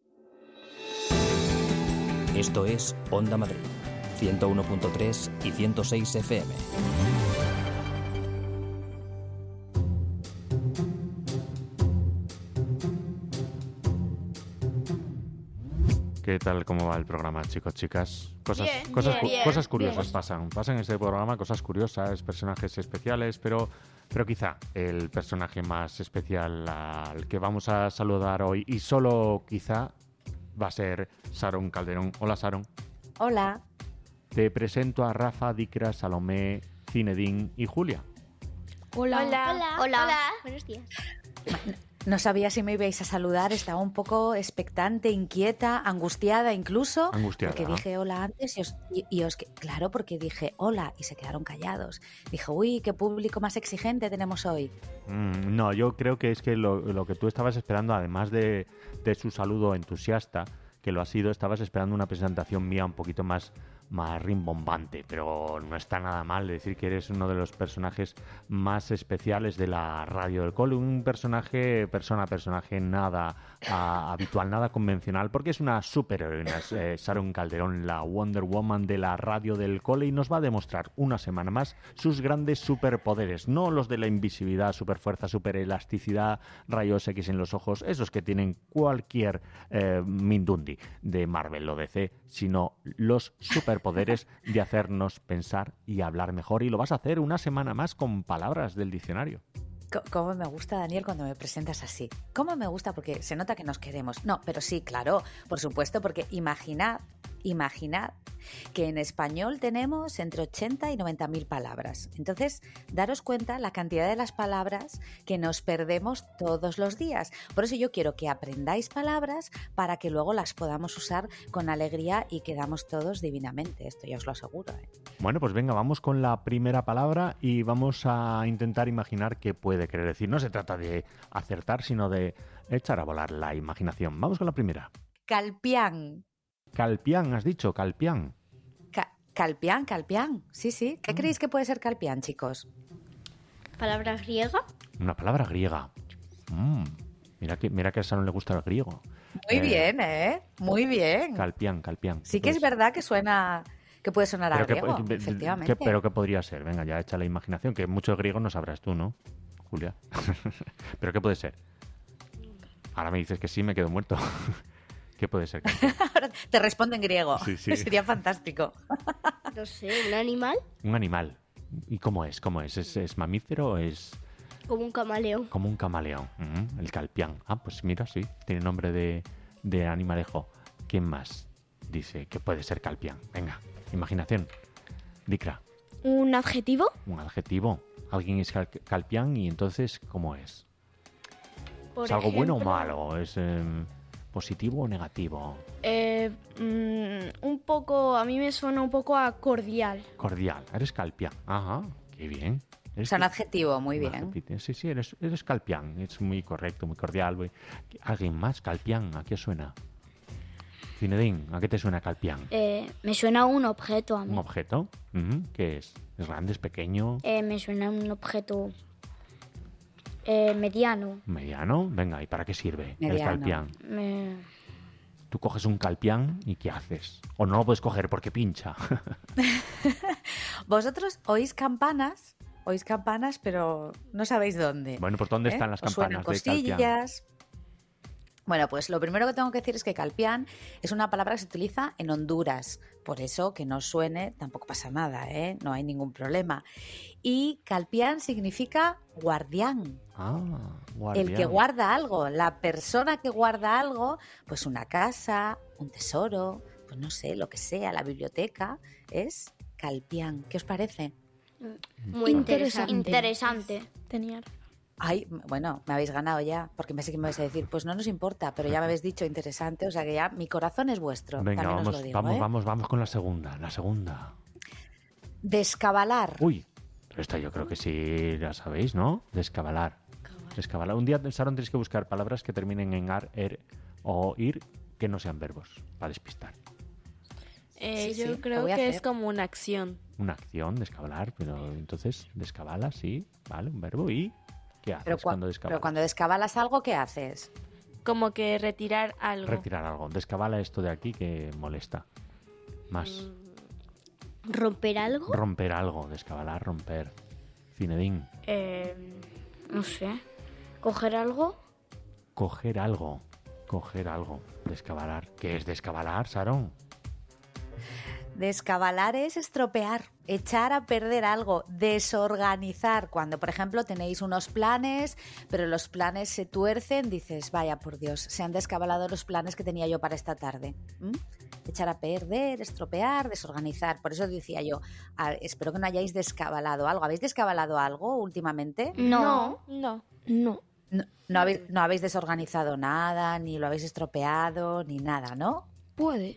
Speaker 4: Esto es Onda Madrid, 101.3 y 106 FM.
Speaker 1: ¿Qué tal? ¿Cómo va el programa, chicos, chicas? Cosas curiosas pasan en este programa, cosas curiosas, personajes especiales, pero quizá el personaje más especial al que vamos a saludar hoy, y solo quizá, va a ser Sharon Calderón. Hola, Sharon.
Speaker 14: Hola.
Speaker 1: Te presento a Rafa, Dikra, Salomé, Zinedine y Julia.
Speaker 2: Hola.
Speaker 9: Hola. Hola. Buenos días.
Speaker 14: No sabía si me ibais a saludar, estaba un poco expectante, inquieta, angustiada incluso.
Speaker 1: Angustiada.
Speaker 14: Porque dije hola antes claro, porque dije hola y se quedaron callados. Dije, uy, qué público más exigente tenemos hoy.
Speaker 1: No, yo creo que es que lo que tú estabas esperando, además de su saludo entusiasta, que lo ha sido, estabas esperando una presentación mía un poquito más rimbombante, pero no está nada mal decir que eres uno de los personajes más especiales de la radio del cole, un personaje nada habitual, nada convencional, porque es una superheroína, Sharon Calderón, la Wonder Woman de la radio del cole, y nos va a demostrar una semana más sus grandes superpoderes, no los de la invisibilidad, superfuerza, superelasticidad, rayos X en los ojos, esos que tienen cualquier Mindundi de Marvel o DC, sino los superpoderes de hacernos pensar y hablar mejor, y lo vas a hacer una semana más con palabras del diccionario.
Speaker 14: ¿Cómo me gusta, Daniel, cuando me presentas así? ¿Cómo me gusta? Porque se nota que nos queremos. No, pero sí, claro, por supuesto, porque imaginad que en español tenemos entre 80 y 90.000 palabras. Entonces, daros cuenta la cantidad de las palabras que nos perdemos todos los días. Por eso yo quiero que aprendáis palabras para que luego las podamos usar con alegría y quedamos todos divinamente. Esto ya os lo aseguro, ¿eh?
Speaker 1: Bueno, pues venga, vamos con la primera palabra y vamos a intentar imaginar qué puede querer decir. No se trata de acertar, sino de echar a volar la imaginación. Vamos con la primera.
Speaker 14: Calpián.
Speaker 1: Calpián, has dicho, calpián.
Speaker 14: Calpián. Sí. ¿Qué creéis que puede ser calpián, chicos?
Speaker 9: ¿Palabra griega?
Speaker 1: Una palabra griega. Mira que a Sharon le gusta el griego.
Speaker 14: Muy bien, ¿eh? Muy bien.
Speaker 1: Calpián.
Speaker 14: Sí que es verdad que puede sonar a griego, efectivamente.
Speaker 1: Pero ¿qué podría ser? Venga, ya echa la imaginación, que muchos griegos no sabrás tú, ¿no, Julia? ¿Pero qué puede ser? Ahora me dices que sí, me quedo muerto. ¿Qué puede ser?
Speaker 14: Ahora te respondo en griego.
Speaker 1: Sí.
Speaker 14: Sería fantástico.
Speaker 9: No sé, ¿un animal?
Speaker 1: Un animal. ¿Y cómo es? ¿Es mamífero o es...?
Speaker 9: Como un camaleón.
Speaker 1: Como un camaleón. El calpián. Ah, pues mira, sí. Tiene nombre de animalejo. ¿Quién más dice que puede ser calpián? Venga, imaginación. Dicra.
Speaker 3: ¿Un adjetivo?
Speaker 1: Un adjetivo. Alguien es calpián y entonces, ¿cómo es? ¿Es algo bueno o malo? ¿Es positivo o negativo?
Speaker 3: Un poco, a mí me suena un poco a cordial.
Speaker 1: Cordial. Eres calpián. Ajá, qué bien.
Speaker 14: Es un adjetivo, muy bien.
Speaker 1: Sí, eres calpián. Es muy correcto, muy cordial. ¿Alguien más? Calpián, ¿a qué suena? Cinedín, ¿a qué te suena calpián?
Speaker 8: Me suena un objeto a mí.
Speaker 1: ¿Un objeto? ¿Qué es? ¿Es grande, es pequeño?
Speaker 8: Me suena un objeto mediano.
Speaker 1: ¿Mediano? Venga, ¿y para qué sirve el calpián? Tú coges un calpián y ¿qué haces? O no lo puedes coger porque pincha.
Speaker 14: Vosotros oís campanas, pero no sabéis dónde.
Speaker 1: Bueno, pues ¿dónde están las campanas de calpián?
Speaker 14: Bueno, pues lo primero que tengo que decir es que calpián es una palabra que se utiliza en Honduras. Por eso, que no suene, tampoco pasa nada, ¿eh? No hay ningún problema. Y calpián significa guardián.
Speaker 1: Guardián.
Speaker 14: El que guarda algo, la persona que guarda algo, pues una casa, un tesoro, pues no sé, lo que sea, la biblioteca, es calpián. ¿Qué os parece?
Speaker 8: Muy interesante.
Speaker 14: Ay, bueno, me habéis ganado ya, porque pensé que me vais a decir, pues no nos importa, pero ya me habéis dicho interesante, o sea que ya mi corazón es vuestro.
Speaker 1: Venga,
Speaker 14: también os lo digo,
Speaker 1: vamos con la segunda.
Speaker 14: Descabalar.
Speaker 1: Uy, esta yo creo que sí la sabéis, ¿no? Descabalar. Un día, Sharon, tenéis que buscar palabras que terminen en ar, er o ir, que no sean verbos, para despistar.
Speaker 7: Yo creo que es como una acción.
Speaker 1: Una acción, descabalar, pero entonces, descabala, sí, vale, un verbo y... ¿Qué haces cuando descabalas?
Speaker 14: Pero cuando descabalas algo, ¿qué haces?
Speaker 7: Como que retirar algo.
Speaker 1: Retirar algo. Descabala esto de aquí que molesta. Más.
Speaker 8: ¿Romper algo?
Speaker 1: Romper algo. Descabalar, romper. Cinedín.
Speaker 8: No sé. ¿Coger algo?
Speaker 1: Coger algo. Descabalar. ¿Qué es descabalar, Sharon?
Speaker 14: Descabalar es estropear, echar a perder algo, desorganizar. Cuando, por ejemplo, tenéis unos planes, pero los planes se tuercen, dices, vaya por Dios, se han descabalado los planes que tenía yo para esta tarde. Echar a perder, estropear, desorganizar. Por eso decía yo, espero que no hayáis descabalado algo. ¿Habéis descabalado algo últimamente?
Speaker 8: No.
Speaker 14: No habéis desorganizado nada, ni lo habéis estropeado, ni nada, ¿no?
Speaker 8: Puede.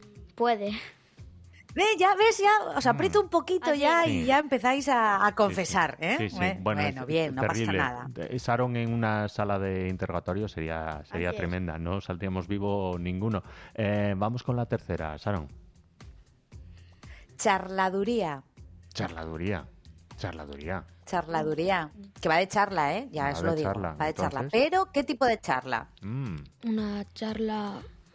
Speaker 14: Ya ves, os aprieto un poquito ya y ya empezáis a confesar, ¿eh?
Speaker 1: Sí.
Speaker 14: Bueno, bien, no pasa nada.
Speaker 1: Sharon en una sala de interrogatorio sería tremenda, no saldríamos vivo ninguno. Vamos con la tercera, Sharon.
Speaker 14: Charladuría. Que va de charla, ¿eh? Ya os lo digo. Va de charla. Pero, ¿qué tipo de charla?
Speaker 2: Una charla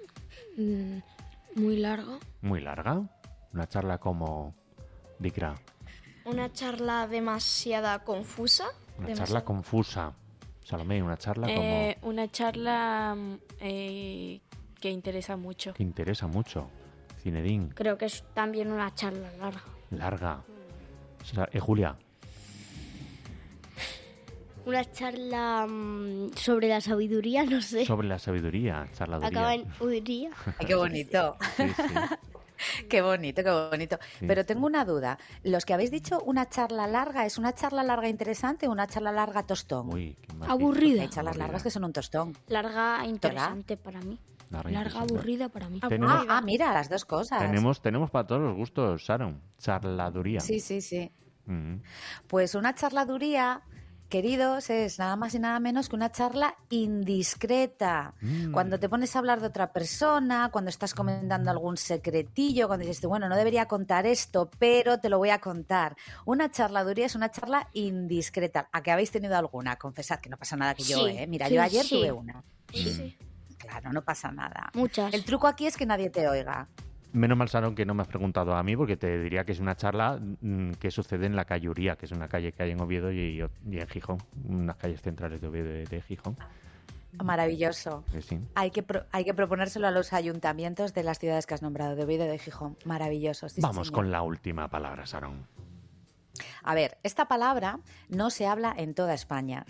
Speaker 2: muy larga.
Speaker 1: ¿Muy larga? Una charla como... Dicra.
Speaker 3: Una charla demasiada confusa.
Speaker 1: Una charla confusa. Salomé, una charla como...
Speaker 7: Una charla que interesa mucho.
Speaker 1: Cinedín.
Speaker 8: Creo que es también una charla larga.
Speaker 1: Julia.
Speaker 9: una charla sobre la sabiduría, no sé.
Speaker 1: Sobre la sabiduría, charladuría.
Speaker 9: Acaba en uduría.
Speaker 14: Ay, qué bonito.
Speaker 1: Sí, sí.
Speaker 14: Qué bonito, qué bonito.
Speaker 1: Sí,
Speaker 14: Pero tengo una duda. Los que habéis dicho una charla larga, ¿es una charla larga interesante o una charla larga tostón?
Speaker 1: Uy, qué mal
Speaker 2: Aburrida.
Speaker 14: Hay charlas largas que son un tostón.
Speaker 8: Larga, interesante para mí.
Speaker 2: Larga, aburrida para mí.
Speaker 1: Tenemos-
Speaker 14: Mira, las dos cosas.
Speaker 1: Tenemos para todos los gustos, Sharon. Charladuría.
Speaker 14: Sí, sí, sí.
Speaker 1: Mm.
Speaker 14: Pues una charladuría, queridos, es nada más y nada menos que una charla indiscreta. Cuando te pones a hablar de otra persona, cuando estás comentando algún secretillo, cuando dices, bueno, no debería contar esto, pero te lo voy a contar. Una charladuría es una charla indiscreta. ¿A que habéis tenido alguna? Confesad que no pasa nada que yo,
Speaker 8: Sí,
Speaker 14: ¿eh? Mira,
Speaker 8: sí,
Speaker 14: yo ayer
Speaker 8: sí.
Speaker 14: tuve una.
Speaker 8: Sí.
Speaker 14: Claro, no pasa nada.
Speaker 8: Muchas.
Speaker 14: El truco aquí es que nadie te oiga.
Speaker 1: Menos mal, Sharon, que no me has preguntado a mí, porque te diría que es una charla que sucede en la calle Uría, que es una calle que hay en Oviedo y en Gijón, unas calles centrales de Oviedo y de Gijón.
Speaker 14: Maravilloso.
Speaker 1: Sí.
Speaker 14: Hay que proponérselo a los ayuntamientos de las ciudades que has nombrado, de Oviedo y de Gijón. Maravilloso. Sí,
Speaker 1: Vamos
Speaker 14: señor.
Speaker 1: con la última palabra, Sharon.
Speaker 14: A ver, esta palabra no se habla en toda España.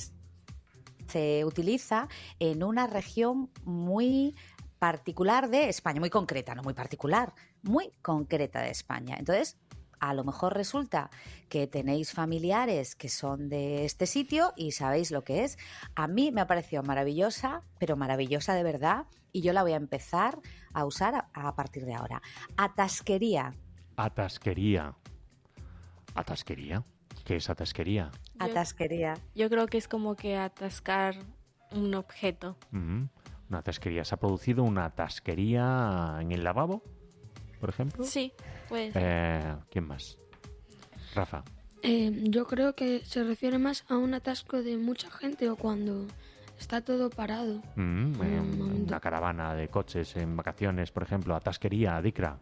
Speaker 14: Se utiliza en una región muy particular de España, muy concreta, no muy particular, muy concreta de España. Entonces, a lo mejor resulta que tenéis familiares que son de este sitio y sabéis lo que es. A mí me ha parecido maravillosa, pero maravillosa de verdad, y yo la voy a empezar a usar a partir de ahora. Atasquería.
Speaker 1: Atasquería. ¿Atasquería? ¿Qué es atasquería?
Speaker 14: Atasquería.
Speaker 7: Yo creo que es como que atascar un objeto.
Speaker 1: Ujú. Una atasquería. ¿Se ha producido una atasquería en el lavabo, por ejemplo?
Speaker 7: Sí, pues.
Speaker 1: ¿Quién más? Rafa.
Speaker 2: Yo creo que se refiere más a un atasco de mucha gente o cuando está todo parado.
Speaker 1: Una caravana de coches en vacaciones, por ejemplo. Atasquería, Dikra.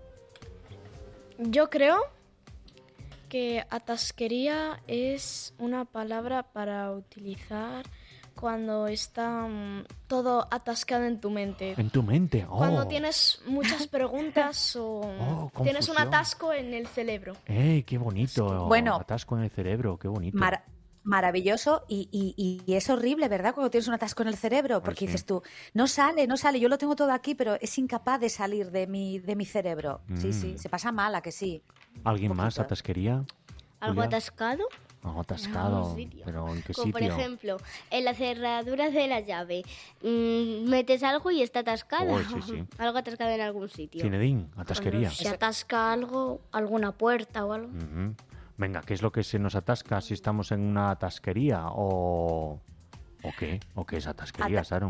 Speaker 3: Yo creo que atasquería es una palabra para utilizar cuando está todo atascado en tu mente.
Speaker 1: En tu mente. Oh.
Speaker 3: Cuando tienes muchas preguntas o tienes un
Speaker 1: confusión.
Speaker 3: atasco en el cerebro.
Speaker 1: ¡Ey, qué bonito!
Speaker 14: Bueno.
Speaker 1: Atasco en el cerebro, qué bonito.
Speaker 14: Maravilloso y es horrible, ¿verdad? Cuando tienes un atasco en el cerebro, porque
Speaker 1: sí.
Speaker 14: dices tú, no sale, yo lo tengo todo aquí, pero es incapaz de salir de mi cerebro. Sí, sí, se pasa mal, ¿a que sí?
Speaker 1: ¿Alguien más? ¿Atasquería?
Speaker 9: ¿Algo
Speaker 1: Julia?
Speaker 9: atascado?
Speaker 1: Algo atascado.
Speaker 9: algún sitio.
Speaker 1: ¿Pero en qué
Speaker 9: Como
Speaker 1: sitio?
Speaker 9: por ejemplo, en la cerradura de la llave. Metes algo y está atascado.
Speaker 1: Uy, sí, sí.
Speaker 9: Algo atascado en algún sitio.
Speaker 1: Zinedine, atasquería.
Speaker 8: Se atasca algo, alguna puerta o algo.
Speaker 1: Ujú. Venga, ¿qué es lo que se nos atasca si estamos en una atasquería? ¿O qué? ¿O qué es atasquería, Sharon?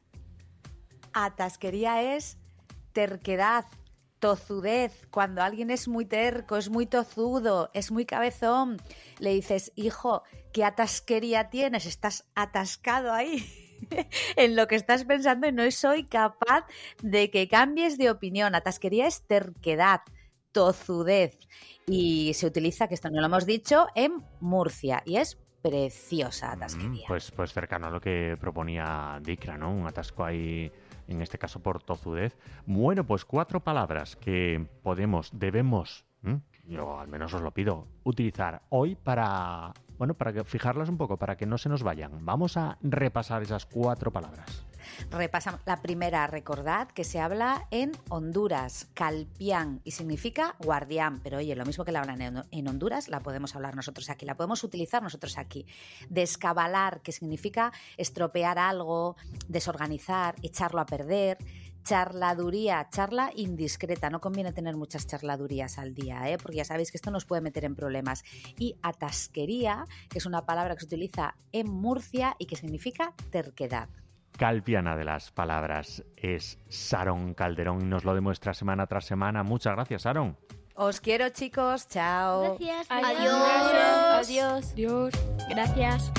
Speaker 14: Atasquería es terquedad, tozudez. Cuando alguien es muy terco, es muy tozudo, es muy cabezón, le dices, hijo, ¿qué atasquería tienes? Estás atascado ahí en lo que estás pensando y no soy capaz de que cambies de opinión. Atasquería es terquedad, tozudez. Y se utiliza, que esto no lo hemos dicho, en Murcia. Y es preciosa atasquería.
Speaker 1: Pues cercano a lo que proponía Dikra, ¿no? Un atasco ahí, en este caso por tozudez. Bueno, pues 4 palabras que debemos, yo al menos os lo pido, utilizar hoy para que fijarlas un poco, para que no se nos vayan. Vamos a repasar esas 4 palabras.
Speaker 14: Repasamos. La primera, recordad que se habla en Honduras, calpián, y significa guardián. Pero oye, lo mismo que la hablan en Honduras, la podemos hablar nosotros aquí, la podemos utilizar nosotros aquí. Descabalar, que significa estropear algo, desorganizar, echarlo a perder. Charladuría, charla indiscreta. No conviene tener muchas charladurías al día, porque ya sabéis que esto nos puede meter en problemas. Y atasquería, que es una palabra que se utiliza en Murcia y que significa terquedad.
Speaker 1: Calpiana de las palabras es Sharon Calderón y nos lo demuestra semana tras semana. Muchas gracias, Sharon.
Speaker 14: Os quiero, chicos. Chao.
Speaker 9: Gracias.
Speaker 3: Adiós.
Speaker 9: Adiós.
Speaker 2: Adiós.
Speaker 3: Gracias.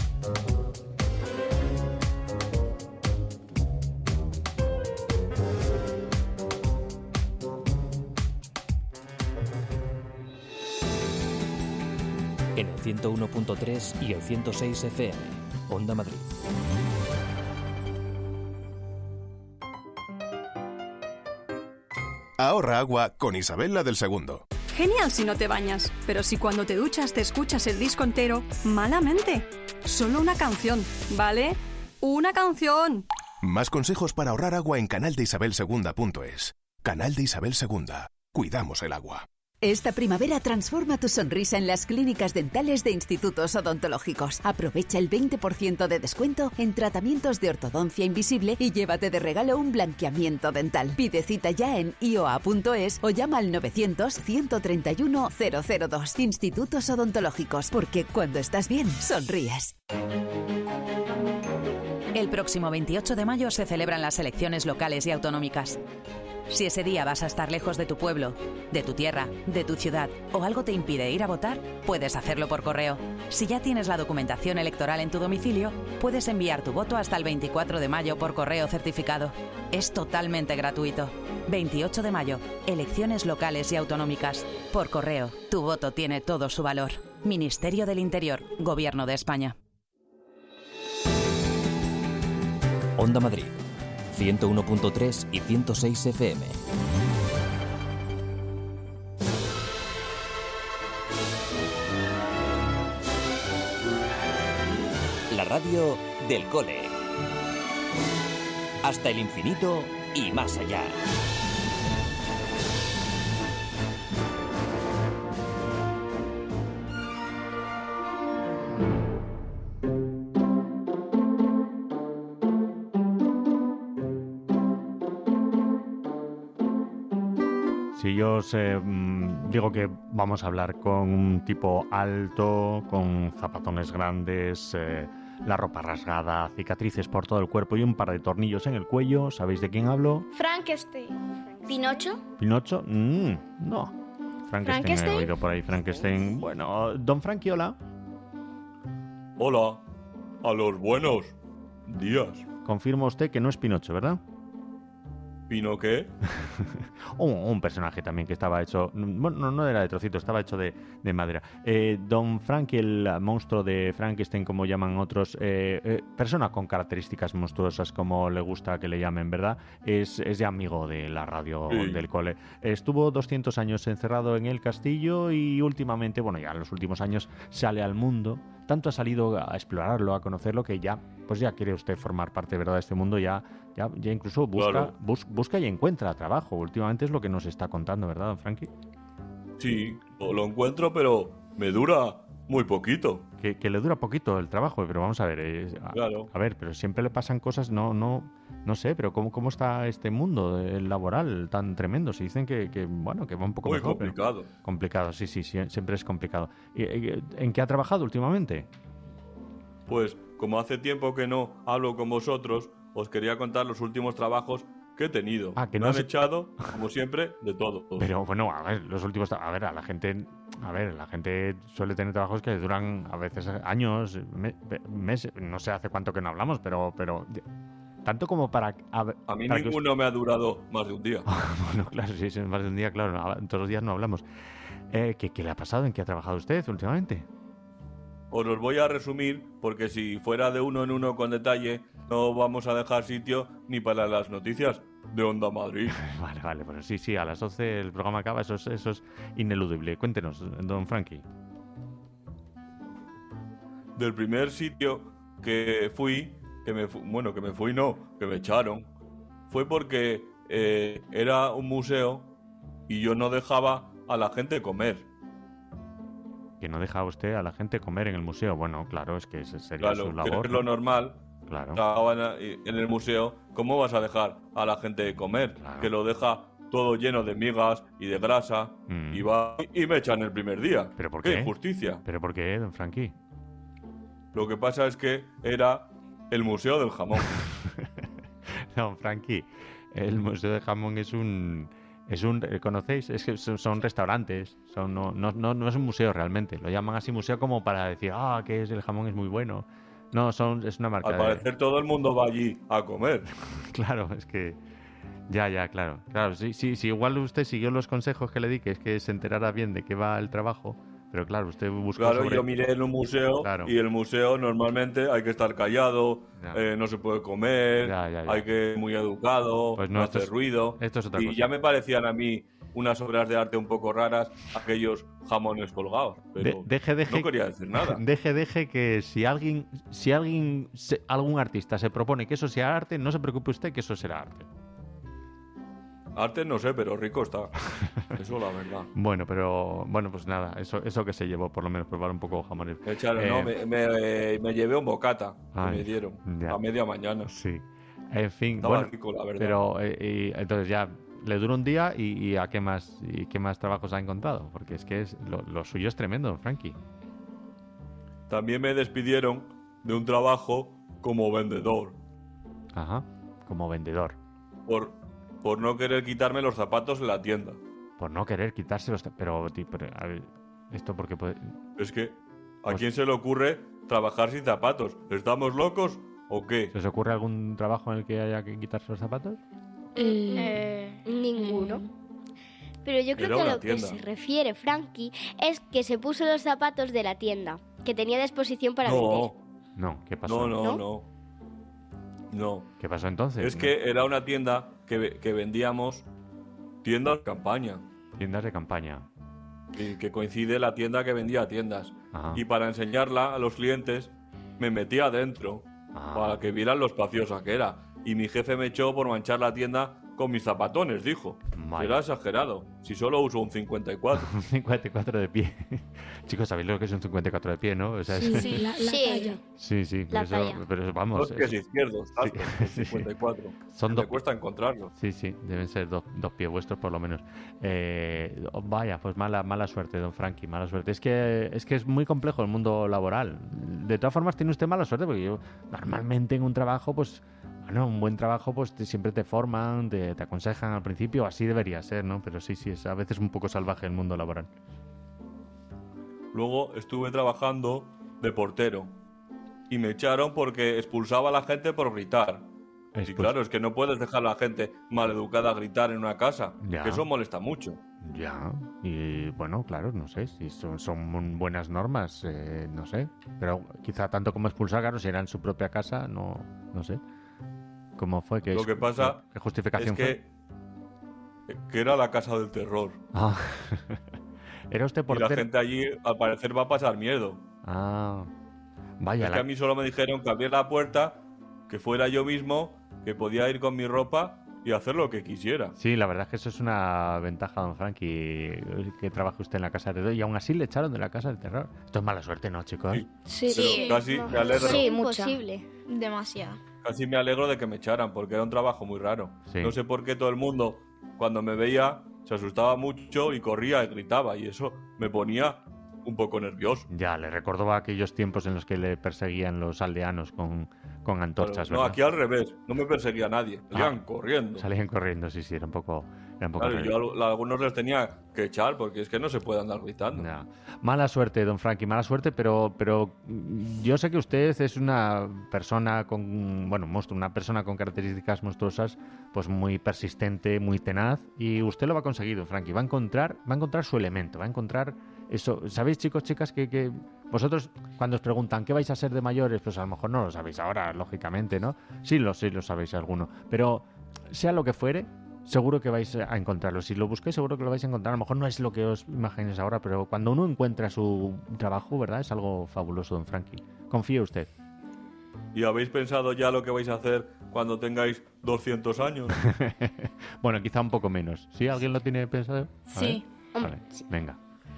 Speaker 4: En el 101.3 y el 106 FM. Onda Madrid.
Speaker 11: Ahorra agua con Isabel la del Segundo.
Speaker 12: Genial si no te bañas, pero si cuando te duchas te escuchas el disco entero, malamente. Solo una canción, ¿vale? ¡Una canción!
Speaker 11: Más consejos para ahorrar agua en canaldeisabelsegunda.es. Canal de Isabel II. Cuidamos el agua.
Speaker 15: Esta primavera transforma tu sonrisa en las clínicas dentales de institutos odontológicos. Aprovecha el 20% de descuento en tratamientos de ortodoncia invisible y llévate de regalo un blanqueamiento dental. Pide cita ya en ioa.es o llama al 900-131-002. Institutos odontológicos, porque cuando estás bien, sonríes.
Speaker 16: El próximo 28 de mayo se celebran las elecciones locales y autonómicas. Si ese día vas a estar lejos de tu pueblo, de tu tierra, de tu ciudad o algo te impide ir a votar, puedes hacerlo por correo. Si ya tienes la documentación electoral en tu domicilio, puedes enviar tu voto hasta el 24 de mayo por correo certificado. Es totalmente gratuito. 28 de mayo, elecciones locales y autonómicas. Por correo, tu voto tiene todo su valor. Ministerio del Interior, Gobierno de España.
Speaker 4: Onda Madrid, 101.3 y 106 FM. La radio del cole. Hasta el infinito y más allá.
Speaker 1: Si yo os digo que vamos a hablar con un tipo alto, con zapatones grandes, la ropa rasgada, cicatrices por todo el cuerpo y un par de tornillos en el cuello, ¿sabéis de quién hablo?
Speaker 9: Frankenstein. ¿Pinocho?
Speaker 1: ¿Pinocho? No. Frankenstein he oído por ahí, Frankenstein. Bueno, don Frankie, hola.
Speaker 17: Hola, a los buenos días.
Speaker 1: Confirma usted que no es Pinocho, ¿verdad?
Speaker 17: ¿Pino qué?
Speaker 1: Un personaje también que estaba hecho... Bueno, no era de trocito, estaba hecho de madera. Don Frankie, el monstruo de Frankenstein, como llaman otros, persona con características monstruosas, como le gusta que le llamen, ¿verdad? Es ya amigo de la radio del cole. Estuvo 200 años encerrado en el castillo y últimamente, bueno, ya en los últimos años sale al mundo. Tanto ha salido a explorarlo, a conocerlo, que ya quiere usted formar parte, ¿verdad?, de este mundo. Ya incluso busca y encuentra trabajo. Últimamente es lo que nos está contando, ¿verdad, don Frankie?
Speaker 17: Sí, lo encuentro, pero me dura muy poquito.
Speaker 1: Que le dura poquito el trabajo, pero vamos a ver.
Speaker 17: Claro.
Speaker 1: A ver, pero siempre le pasan cosas, no sé, pero ¿cómo está este mundo laboral tan tremendo? Se dicen que va un poco
Speaker 17: muy
Speaker 1: mejor.
Speaker 17: Complicado.
Speaker 1: Complicado, sí, siempre es complicado. ¿En qué ha trabajado últimamente?
Speaker 17: Pues, como hace tiempo que no hablo con vosotros, os quería contar los últimos trabajos que he tenido.
Speaker 1: Que
Speaker 17: me han echado, como siempre, de todo.
Speaker 1: Pero bueno, a ver, los últimos... la gente suele tener trabajos que duran a veces años, meses, no sé hace cuánto que no hablamos, pero tanto como para...
Speaker 17: A mí ninguno me ha durado más de un día.
Speaker 1: Bueno, claro, sí, más de un día, claro, todos los días no hablamos. ¿Qué le ha pasado? ¿En qué ha trabajado usted últimamente?
Speaker 17: Os los voy a resumir, porque si fuera de uno en uno con detalle, no vamos a dejar sitio ni para las noticias de Onda Madrid.
Speaker 1: Vale, bueno, sí, a las 12 el programa acaba, eso es ineludible. Cuéntenos, don Frankie.
Speaker 17: Del primer sitio que me echaron, fue porque era un museo y yo no dejaba a la gente comer.
Speaker 1: Que no deja usted a la gente comer en el museo. Bueno, claro, es que ese sería su labor.
Speaker 17: Que es lo normal.
Speaker 1: Claro.
Speaker 17: En el museo, ¿cómo vas a dejar a la gente comer? Claro. Que lo deja todo lleno de migas y de grasa y va y me echan el primer día.
Speaker 1: ¿Pero por qué?
Speaker 17: ¡Qué injusticia!
Speaker 1: ¿Pero por qué, don Frankie?
Speaker 17: Lo que pasa es que era el Museo del Jamón.
Speaker 1: Don Frankie, el Museo del Jamón es un ¿conocéis? Es que son restaurantes, no es un museo realmente. Lo llaman así museo como para decir, que el jamón es muy bueno. No, es una marca.
Speaker 17: Al parecer todo el mundo va allí a comer.
Speaker 1: Claro, es que ya, claro. Sí, igual usted siguió los consejos que le di, que es que se enterara bien de qué va el trabajo. Pero claro, usted buscó
Speaker 17: yo miré en un museo y el museo normalmente hay que estar callado, no se puede comer, hay que ir muy educado, pues no hacer ruido.
Speaker 1: Esto es otra cosa.
Speaker 17: Ya me parecían a mí unas obras de arte un poco raras, aquellos jamones colgados. Pero
Speaker 1: Deje,
Speaker 17: no quería decir nada.
Speaker 1: Deje que si algún artista se propone que eso sea arte, no se preocupe usted que eso será arte.
Speaker 17: Arte no sé, pero rico está. Eso la verdad.
Speaker 1: Bueno, pues nada, eso que se llevó, por lo menos probar un poco jamones.
Speaker 17: Me llevé un bocata que
Speaker 1: Ay,
Speaker 17: me dieron
Speaker 1: ya.
Speaker 17: a media mañana.
Speaker 1: Sí. En fin,
Speaker 17: Estaba
Speaker 1: bueno,
Speaker 17: rico, la verdad.
Speaker 1: pero entonces ya le duró un día y ¿a qué más trabajos ha encontrado? Porque es que lo suyo es tremendo, don Frankie.
Speaker 17: También me despidieron de un trabajo como vendedor.
Speaker 1: Ajá, como vendedor.
Speaker 17: Por no querer quitarme los zapatos en la tienda.
Speaker 1: Por no querer quitárselos. Pero a ver, ¿esto por qué puede...?
Speaker 17: Es que, ¿a quién se le ocurre trabajar sin zapatos? ¿Estamos locos o qué?
Speaker 1: ¿Se os ocurre algún trabajo en el que haya que quitarse los zapatos?
Speaker 9: Ninguno. Pero yo creo
Speaker 17: Era
Speaker 9: que a
Speaker 17: una
Speaker 9: lo que
Speaker 17: tienda.
Speaker 9: se refiere Frankie es que se puso los zapatos de la tienda, que tenía de exposición para vender.
Speaker 1: No, ¿qué pasó?
Speaker 17: No.
Speaker 1: ¿Qué pasó entonces?
Speaker 17: Es que era una tienda que vendíamos tiendas de campaña.
Speaker 1: Tiendas de campaña.
Speaker 17: Y que coincide la tienda que vendía tiendas.
Speaker 1: Ajá.
Speaker 17: Y para enseñarla a los clientes me metí adentro para que vieran lo espaciosa que era. Y mi jefe me echó por manchar la tienda con mis zapatones, dijo.
Speaker 1: Vaya.
Speaker 17: Era exagerado. Si solo uso un 54.
Speaker 1: Un 54 de pie. Chicos, ¿sabéis lo que es un 54 de pie, no? O sea,
Speaker 2: Sí, la talla.
Speaker 1: Sí,
Speaker 9: La talla.
Speaker 1: pero eso, vamos.
Speaker 17: Dos pies izquierdos, alto,
Speaker 1: Sí.
Speaker 17: 54.
Speaker 1: Son
Speaker 17: Me
Speaker 1: dos.
Speaker 17: cuesta encontrarlos.
Speaker 1: Sí, deben ser dos pies vuestros por lo menos. Vaya, pues mala suerte, don Frankie, mala suerte. Es que es muy complejo el mundo laboral. De todas formas, tiene usted mala suerte, porque yo normalmente en un trabajo, pues, bueno, un buen trabajo, pues siempre te forman, te aconsejan al principio, así debería ser, ¿no? Pero sí, es a veces un poco salvaje el mundo laboral.
Speaker 17: Luego estuve trabajando de portero. Y me echaron porque expulsaba a la gente por gritar. Y claro, es que no puedes dejar a la gente maleducada gritar en una casa.
Speaker 1: Ya.
Speaker 17: Que eso molesta mucho.
Speaker 1: Ya, y bueno, claro, no sé, si son buenas normas, no sé. Pero quizá tanto como expulsar, claro, si era en su propia casa, no sé. ¿Cómo fue?
Speaker 17: Lo que pasa
Speaker 1: ¿Qué justificación
Speaker 17: es que era la casa del terror.
Speaker 1: Ah, ¿era usted
Speaker 17: Y
Speaker 1: portero?
Speaker 17: la gente allí, al parecer, va a pasar miedo.
Speaker 1: Ah, vaya.
Speaker 17: Es que a mí solo me dijeron que abriera la puerta, que fuera yo mismo, que podía ir con mi ropa y hacer lo que quisiera.
Speaker 1: Sí, la verdad es que eso es una ventaja, don Frankie, que trabaje usted en la casa del terror y aún así le echaron de la casa del terror. Esto es mala suerte, ¿no, chicos?
Speaker 3: Sí,
Speaker 17: Casi me alegro.
Speaker 3: Sí,
Speaker 9: Imposible.
Speaker 3: Demasiado.
Speaker 17: Casi me alegro de que me echaran, porque era un trabajo muy raro.
Speaker 1: Sí.
Speaker 17: No sé por qué todo el mundo, cuando me veía, se asustaba mucho y corría y gritaba, y eso me ponía un poco nervioso.
Speaker 1: Ya, le recordó aquellos tiempos en los que le perseguían los aldeanos con antorchas,
Speaker 17: No,
Speaker 1: ¿verdad?
Speaker 17: aquí al revés, no me perseguía nadie, salían corriendo.
Speaker 1: Salían corriendo, sí, era un poco
Speaker 17: Claro,
Speaker 1: heavy.
Speaker 17: yo a algunos les tenía que echar, porque es que no se puede andar gritando.
Speaker 1: Ya. Mala suerte, don Frankie, mala suerte, pero yo sé que usted es una persona con, bueno, una persona con características monstruosas, pues muy persistente, muy tenaz, y usted lo va a conseguir, don Frankie, va a encontrar su elemento, va a encontrar eso. ¿Sabéis, chicos, chicas, que vosotros cuando os preguntan qué vais a ser de mayores, pues a lo mejor no lo sabéis ahora, lógicamente, ¿no? Sí lo sabéis alguno, pero sea lo que fuere, seguro que vais a encontrarlo. Si lo busquéis, seguro que lo vais a encontrar. A lo mejor no es lo que os imaginéis ahora, pero cuando uno encuentra su trabajo, ¿verdad? Es algo fabuloso, don Frankie. Confíe usted.
Speaker 17: ¿Y habéis pensado ya lo que vais a hacer cuando tengáis 200 años?
Speaker 1: Bueno, quizá un poco menos. ¿Sí? ¿Alguien lo tiene pensado? A
Speaker 7: Sí.
Speaker 1: ver. Vale, venga,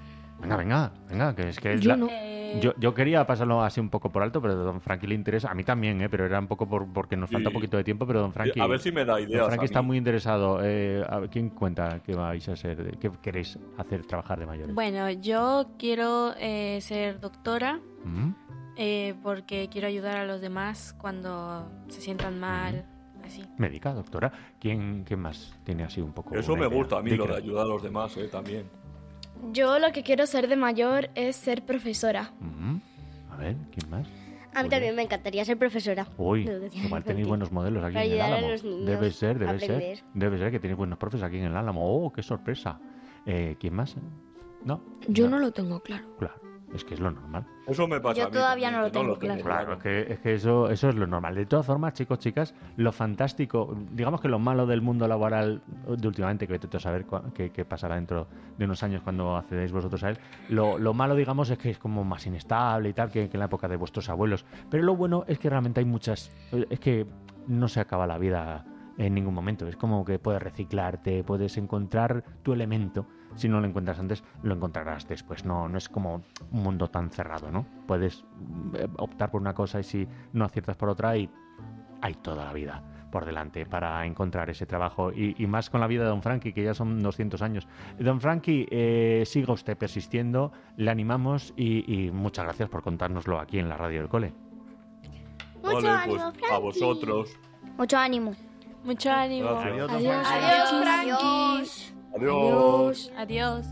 Speaker 1: que es que...
Speaker 2: Yo no.
Speaker 1: Yo quería pasarlo así un poco por alto, pero a don Frankie le interesa. A mí también, pero era un poco porque nos falta un poquito de tiempo, pero don Frankie...
Speaker 17: A ver si me da ideas.
Speaker 1: Don Frankie
Speaker 17: a
Speaker 1: está
Speaker 17: mí.
Speaker 1: muy interesado. ¿Quién cuenta qué vais a hacer? ¿Qué queréis hacer trabajar de mayores?
Speaker 7: Bueno, yo quiero ser doctora
Speaker 1: ¿Mm?
Speaker 7: porque quiero ayudar a los demás cuando se sientan mal, así.
Speaker 1: Médica, doctora. ¿Quién más tiene así un poco?
Speaker 17: Eso
Speaker 1: una
Speaker 17: me
Speaker 1: idea?
Speaker 17: gusta a mí,
Speaker 1: ¿De
Speaker 17: lo
Speaker 1: qué?
Speaker 17: de ayudar a los demás, también.
Speaker 3: Yo lo que quiero ser de mayor es ser profesora.
Speaker 1: A ver, ¿quién más?
Speaker 9: A mí también me encantaría ser profesora.
Speaker 1: Uy,
Speaker 9: de educación
Speaker 1: igual tenéis
Speaker 9: infantil.
Speaker 1: buenos modelos aquí
Speaker 9: Para
Speaker 1: en el
Speaker 9: ayudar a
Speaker 1: Álamo.
Speaker 9: los niños
Speaker 1: Debe
Speaker 9: a
Speaker 1: ser.
Speaker 9: aprender.
Speaker 1: Debe ser que tenéis buenos profes aquí en el Álamo. ¡Oh, qué sorpresa! ¿Quién más? ¿No?
Speaker 2: Yo no lo tengo claro.
Speaker 1: Claro. Es que es lo normal.
Speaker 17: Eso me pasa
Speaker 8: Yo
Speaker 17: a mí
Speaker 8: todavía
Speaker 17: también,
Speaker 8: no lo
Speaker 17: que
Speaker 8: tengo claro.
Speaker 1: Claro, es que eso es lo normal. De todas formas, chicos, chicas, lo fantástico, digamos que lo malo del mundo laboral de últimamente, que vete tú a saber qué pasará dentro de unos años cuando accedéis vosotros a él, lo malo, digamos, es que es como más inestable y tal que en la época de vuestros abuelos. Pero lo bueno es que realmente hay muchas... Es que no se acaba la vida en ningún momento. Es como que puedes reciclarte, puedes encontrar tu elemento. Si no lo encuentras antes, lo encontrarás después. No es como un mundo tan cerrado, ¿no? Puedes optar por una cosa y si no aciertas por otra, y hay toda la vida por delante para encontrar ese trabajo. Y más con la vida de Don Frankie, que ya son 200 años. Don Frankie, siga usted persistiendo, le animamos y muchas gracias por contárnoslo aquí en la radio del cole.
Speaker 9: Mucho ánimo,
Speaker 17: pues, a vosotros.
Speaker 8: Mucho ánimo.
Speaker 7: Mucho ánimo.
Speaker 17: Gracias.
Speaker 7: Adiós,
Speaker 9: Adiós,
Speaker 7: Frankie.
Speaker 17: Adiós.
Speaker 7: Adiós.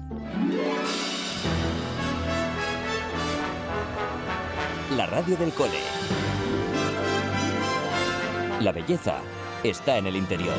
Speaker 4: La radio del cole. La belleza está en el interior.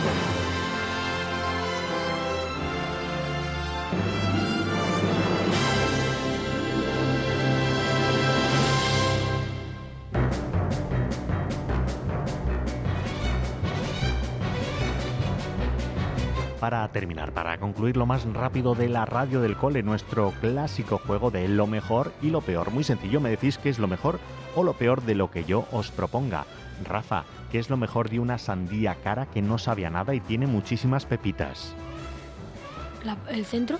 Speaker 1: Para terminar, para concluir lo más rápido de la radio del cole, nuestro clásico juego de lo mejor y lo peor. Muy sencillo, me decís qué es lo mejor o lo peor de lo que yo os proponga. Rafa, ¿qué es lo mejor de una sandía cara que no sabe a nada y tiene muchísimas pepitas?
Speaker 2: ¿El centro?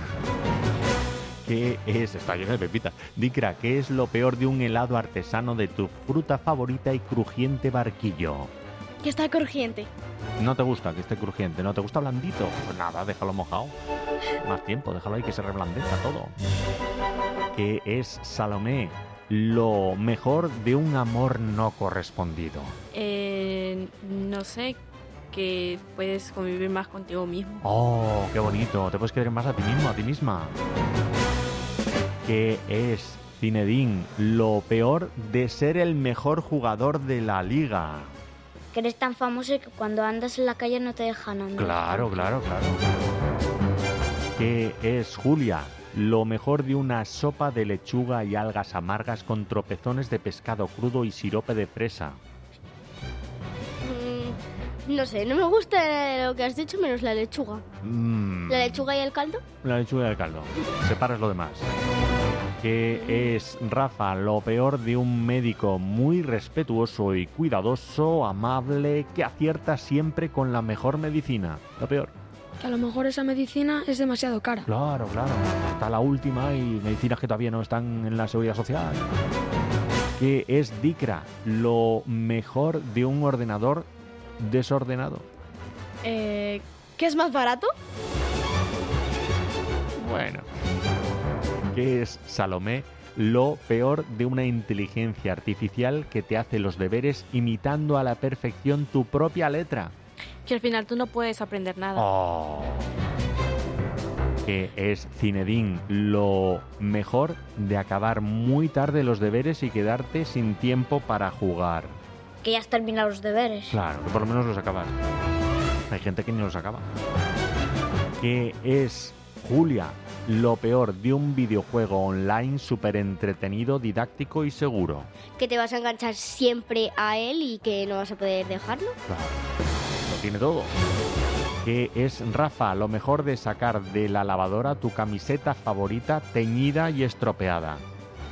Speaker 1: ¿Qué es? Está lleno de pepitas. Dikra, ¿qué es lo peor de un helado artesano de tu fruta favorita y crujiente barquillo?
Speaker 3: Que está crujiente.
Speaker 1: ¿No te gusta que esté crujiente? ¿No te gusta blandito? Pues nada, déjalo mojado. Más tiempo, déjalo ahí que se reblandezca todo. ¿Qué es, Salomé, lo mejor de un amor no correspondido?
Speaker 7: No sé, que puedes convivir más contigo mismo.
Speaker 1: ¡Oh, qué bonito! Te puedes querer más a ti mismo, a ti misma. ¿Qué es, Zinedine, lo peor de ser el mejor jugador de la liga?
Speaker 8: Que eres tan famoso que cuando andas en la calle no te dejan andar.
Speaker 1: Claro. ¿Qué es, Julia, lo mejor de una sopa de lechuga y algas amargas con tropezones de pescado crudo y sirope de fresa?
Speaker 9: No sé, no me gusta lo que has dicho menos la lechuga. ¿La lechuga y el caldo?
Speaker 1: La lechuga y el caldo. Separas lo demás. ¿Qué es, Rafa, lo peor de un médico muy respetuoso y cuidadoso, amable, que acierta siempre con la mejor medicina? Lo peor.
Speaker 2: Que a lo mejor esa medicina es demasiado cara.
Speaker 1: Claro. Está la última y medicinas que todavía no están en la seguridad social. ¿Qué es, Dikra, lo mejor de un ordenador desordenado?
Speaker 3: ¿Qué es más barato?
Speaker 1: Bueno. ¿Qué es, Salomé, lo peor de una inteligencia artificial que te hace los deberes imitando a la perfección tu propia letra?
Speaker 7: Que al final tú no puedes aprender nada.
Speaker 1: Oh. ¿Qué es, Zinedine, lo mejor de acabar muy tarde los deberes y quedarte sin tiempo para jugar?
Speaker 8: Que ya has terminado los deberes.
Speaker 1: Claro, que por lo menos los acabas. Hay gente que ni los acaba. ¿Qué es, Julia, lo peor de un videojuego online súper entretenido, didáctico y seguro?
Speaker 9: Que te vas a enganchar siempre a él y que no vas a poder dejarlo.
Speaker 1: Claro, lo tiene todo. ¿Qué es, Rafa, lo mejor de sacar de la lavadora tu camiseta favorita teñida y estropeada?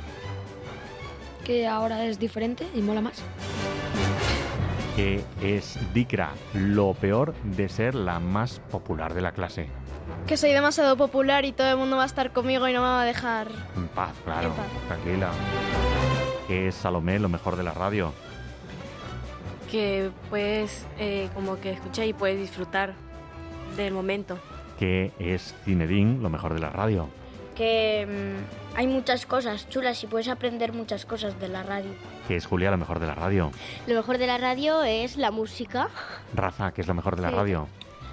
Speaker 2: Que ahora es diferente y mola más.
Speaker 1: ¿Qué es, Dikra, lo peor de ser la más popular de la clase?
Speaker 3: Que soy demasiado popular y todo el mundo va a estar conmigo y no me va a dejar...
Speaker 1: En paz, claro.
Speaker 3: En paz.
Speaker 1: Tranquila. ¿Qué es, Salomé, lo mejor de la radio?
Speaker 7: Que puedes como que escuchar y puedes disfrutar del momento.
Speaker 1: ¿Qué es, Zinedine, lo mejor de la radio?
Speaker 8: Que hay muchas cosas chulas y puedes aprender muchas cosas de la radio.
Speaker 1: ¿Qué es, Julia, lo mejor de la radio?
Speaker 9: Lo mejor de la radio es la música.
Speaker 1: Rafa, ¿qué es lo mejor de la radio?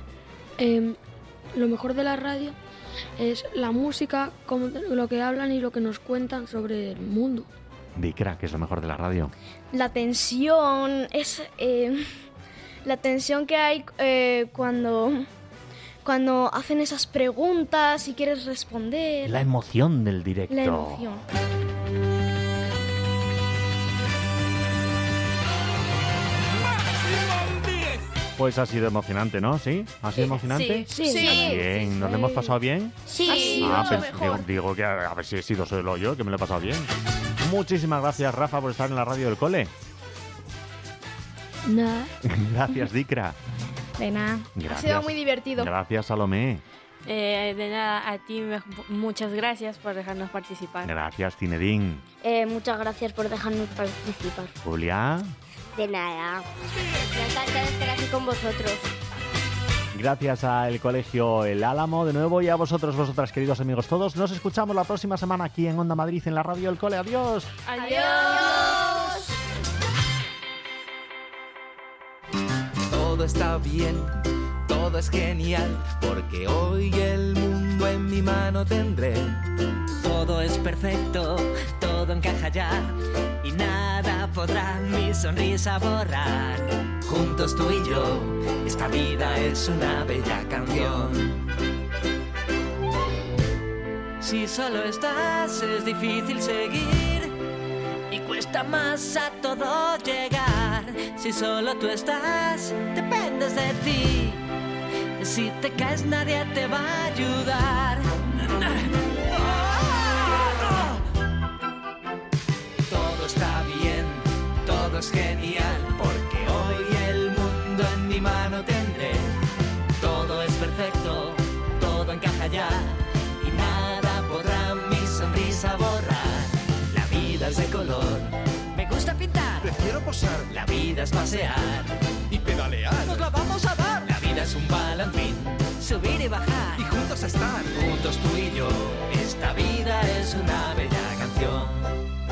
Speaker 2: Lo mejor de la radio es la música, como lo que hablan y lo que nos cuentan sobre el mundo.
Speaker 1: Dikra, ¿qué es lo mejor de la radio?
Speaker 3: La tensión es... la tensión que hay cuando cuando hacen esas preguntas y quieres responder.
Speaker 1: La emoción del directo.
Speaker 3: La emoción.
Speaker 1: Pues ha sido emocionante, ¿no? ¿Sí? ¿Ha sido emocionante?
Speaker 3: Sí.
Speaker 1: Bien, ¿nos lo hemos pasado bien?
Speaker 3: Sí.
Speaker 1: Digo que a ver si he sido solo yo, que me lo he pasado bien. Muchísimas gracias, Rafa, por estar en la radio del cole.
Speaker 2: Nada.
Speaker 1: Gracias, Dikra.
Speaker 3: De nada.
Speaker 1: Gracias.
Speaker 3: Ha sido muy divertido.
Speaker 1: Gracias, Salomé.
Speaker 7: De nada, a ti muchas gracias por dejarnos participar.
Speaker 1: Gracias, Zinedine.
Speaker 8: Muchas gracias por dejarnos participar.
Speaker 1: Julia.
Speaker 9: De nada. Me encanta estar aquí con vosotros.
Speaker 1: Gracias al Colegio El Álamo. De nuevo, y a vosotros, vosotras, queridos amigos todos. Nos escuchamos la próxima semana aquí en Onda Madrid, en la radio del cole. ¡Adiós!
Speaker 3: ¡Adiós!
Speaker 5: Todo está bien, todo es genial, porque hoy el mundo en mi mano tendré. Todo es perfecto, todo encaja ya, y nada podrá mi sonrisa borrar. Juntos tú y yo, esta vida es una bella canción. Si solo estás es difícil seguir y cuesta más a todo llegar. Si solo tú estás, dependes de ti. Si te caes nadie te va a ayudar. Todo está bien, todo es genial, porque hoy el mundo en mi mano tendré. Todo es perfecto, todo encaja ya, y nada podrá mi sonrisa borrar. La vida es de color, me gusta pintar,
Speaker 6: prefiero posar,
Speaker 5: la vida es pasear
Speaker 6: y pedalear.
Speaker 5: Nos la vamos a dar. La vida es un balancín, subir y bajar,
Speaker 6: y juntos estar.
Speaker 5: Juntos tú y yo, esta vida es una bella canción.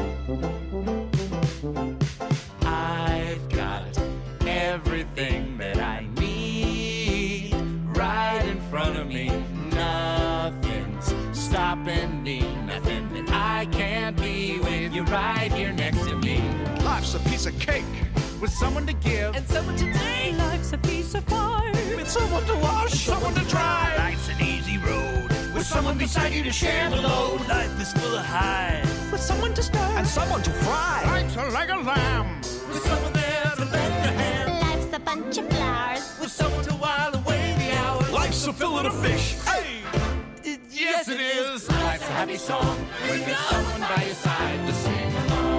Speaker 5: I've got everything that I need right in front of me. Nothing's stopping me, nothing that I can't be with you right here next to me.
Speaker 6: Life's a piece of cake with someone to give
Speaker 5: and someone to take.
Speaker 13: Life's a piece of pie
Speaker 6: with someone to wash, someone to dry. Life's an easy road with someone beside you to share the load. Life is full of highs with someone to stir and someone to fry. Life's like a lamb with someone there to lend a hand.
Speaker 9: Life's a bunch of flowers
Speaker 5: with someone to while away the hours.
Speaker 6: Life's a fillet of fish. Hey,
Speaker 5: yes it is. Life's a happy song with someone by your side to sing along.